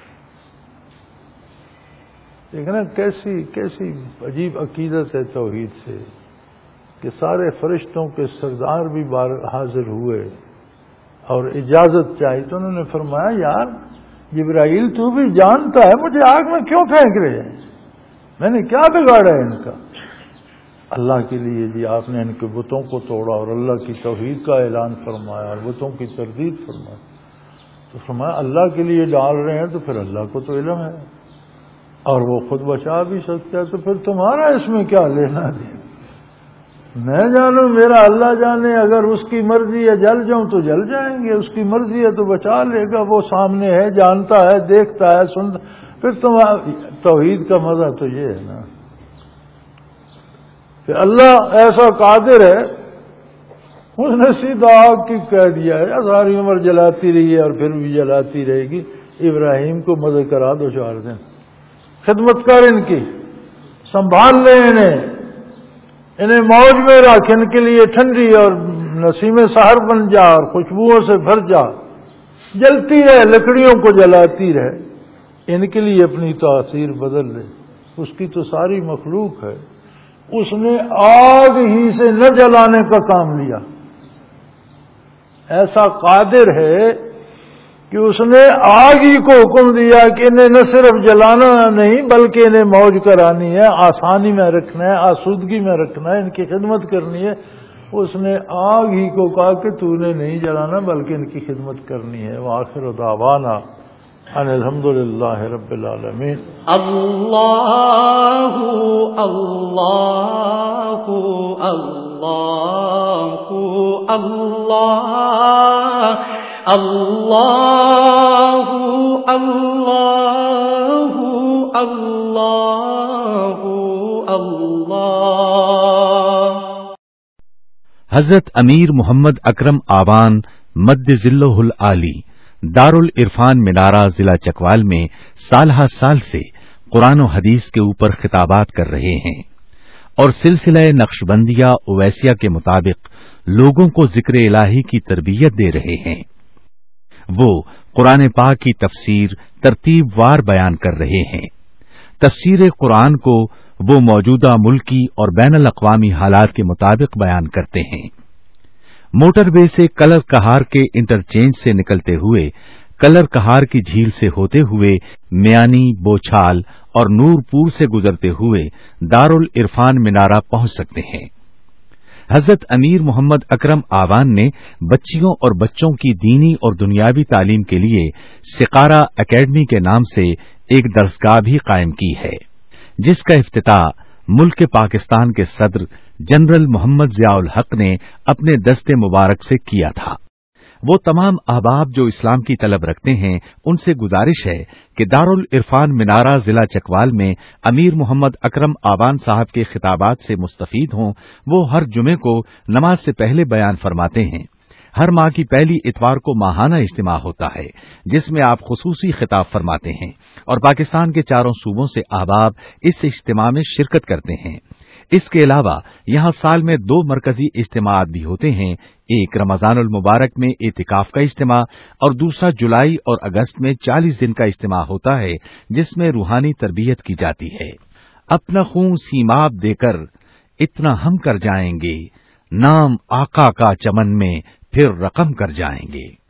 دیکھنا کیسی عجیب عقیدت ہے توحید سے کہ سارے فرشتوں کے سردار بھی حاضر ہوئے اور اجازت چاہی تو انہوں نے فرمایا یار جبرائیل تو بھی جانتا ہے مجھے آگ میں کیوں پھینک رہے ہیں، میں نے کیا بگاڑا ہے ان کا؟ اللہ کے لیے جی آپ نے ان کے بتوں کو توڑا اور اللہ کی توحید کا اعلان فرمایا اور بتوں کی تردید فرمائی، تو فرمایا اللہ کے لیے ڈال رہے ہیں تو پھر اللہ کو تو علم ہے اور وہ خود بچا بھی سکتا ہے، تو پھر تمہارا اس میں کیا لینا دینا؟ میں جانوں میرا اللہ جانے، اگر اس کی مرضی ہے جل جاؤں تو جل جائیں گے، اس کی مرضی ہے تو بچا لے گا، وہ سامنے ہے، جانتا ہے، دیکھتا ہے، سنتا۔ پھر توحید کا مزہ تو یہ ہے نا کہ اللہ ایسا قادر ہے، اس نے سیدھا آگ کی کہہ دیا ہے ساری عمر جلاتی رہی ہے اور پھر بھی جلاتی رہے گی، ابراہیم کو مزے کرا دو 4 دن، خدمت کر ان کی، سنبھال لے انہیں موج میں رکھ، ان کے لیے ٹھنڈی اور نسیم سحر بن جا اور خوشبوؤں سے بھر جا، جلتی رہے، لکڑیوں کو جلاتی رہے، ان کے لیے اپنی تاثیر بدل لے۔ اس کی تو ساری مخلوق ہے، اس نے آگ ہی سے نہ جلانے کا کام لیا، ایسا قادر ہے کہ اس نے آگ ہی کو حکم دیا کہ انہیں نہ صرف جلانا نہیں بلکہ انہیں موج کرانی ہے، آسانی میں رکھنا ہے، آسودگی میں رکھنا ہے، ان کی خدمت کرنی ہے۔ اس نے آگ ہی کو کہا کہ تو نے نہیں جلانا بلکہ ان کی خدمت کرنی ہے۔ وآخر دعوانا ان الحمدللہ رب العالمین۔ اللہ اللہ اللہ اللہ اللہ اللہ اللہ اللہ۔ حضرت امیر محمد اکرم آوان مد ذلہ العالی دارالعرفان منارہ ضلع چکوال میں سالہ سال سے قرآن و حدیث کے اوپر خطابات کر رہے ہیں اور سلسلہ نقشبندیہ اویسیہ کے مطابق لوگوں کو ذکر الہی کی تربیت دے رہے ہیں۔ وہ قرآن پاک کی تفسیر ترتیب وار بیان کر رہے ہیں۔ تفسیر قرآن کو وہ موجودہ ملکی اور بین الاقوامی حالات کے مطابق بیان کرتے ہیں۔ موٹر وے سے کلر کہار کے انٹرچینج سے نکلتے ہوئے کلر کہار کی جھیل سے ہوتے ہوئے میانی، بوچھال اور نور پور سے گزرتے ہوئے دارالعرفان منارہ پہنچ سکتے ہیں۔ حضرت امیر محمد اکرم آوان نے بچیوں اور بچوں کی دینی اور دنیاوی تعلیم کے لیے سقارہ اکیڈمی کے نام سے ایک درسگاہ بھی قائم کی ہے، جس کا افتتاح ملک پاکستان کے صدر جنرل محمد ضیاء الحق نے اپنے دست مبارک سے کیا تھا۔ وہ تمام احباب جو اسلام کی طلب رکھتے ہیں ان سے گزارش ہے کہ دارالعرفان منارہ ضلع چکوال میں امیر محمد اکرم آوان صاحب کے خطابات سے مستفید ہوں۔ وہ ہر جمعے کو نماز سے پہلے بیان فرماتے ہیں۔ ہر ماہ کی پہلی اتوار کو ماہانہ اجتماع ہوتا ہے جس میں آپ خصوصی خطاب فرماتے ہیں اور پاکستان کے چاروں صوبوں سے احباب اس اجتماع میں شرکت کرتے ہیں۔ اس کے علاوہ یہاں سال میں 2 مرکزی اجتماعات بھی ہوتے ہیں، ایک رمضان المبارک میں اعتکاف کا اجتماع اور دوسرا جولائی اور اگست میں 40 دن کا اجتماع ہوتا ہے جس میں روحانی تربیت کی جاتی ہے۔ اپنا خون سیماب دے کر اتنا ہم کر جائیں گے، نام آقا کا چمن میں پھر رقم کر جائیں گے۔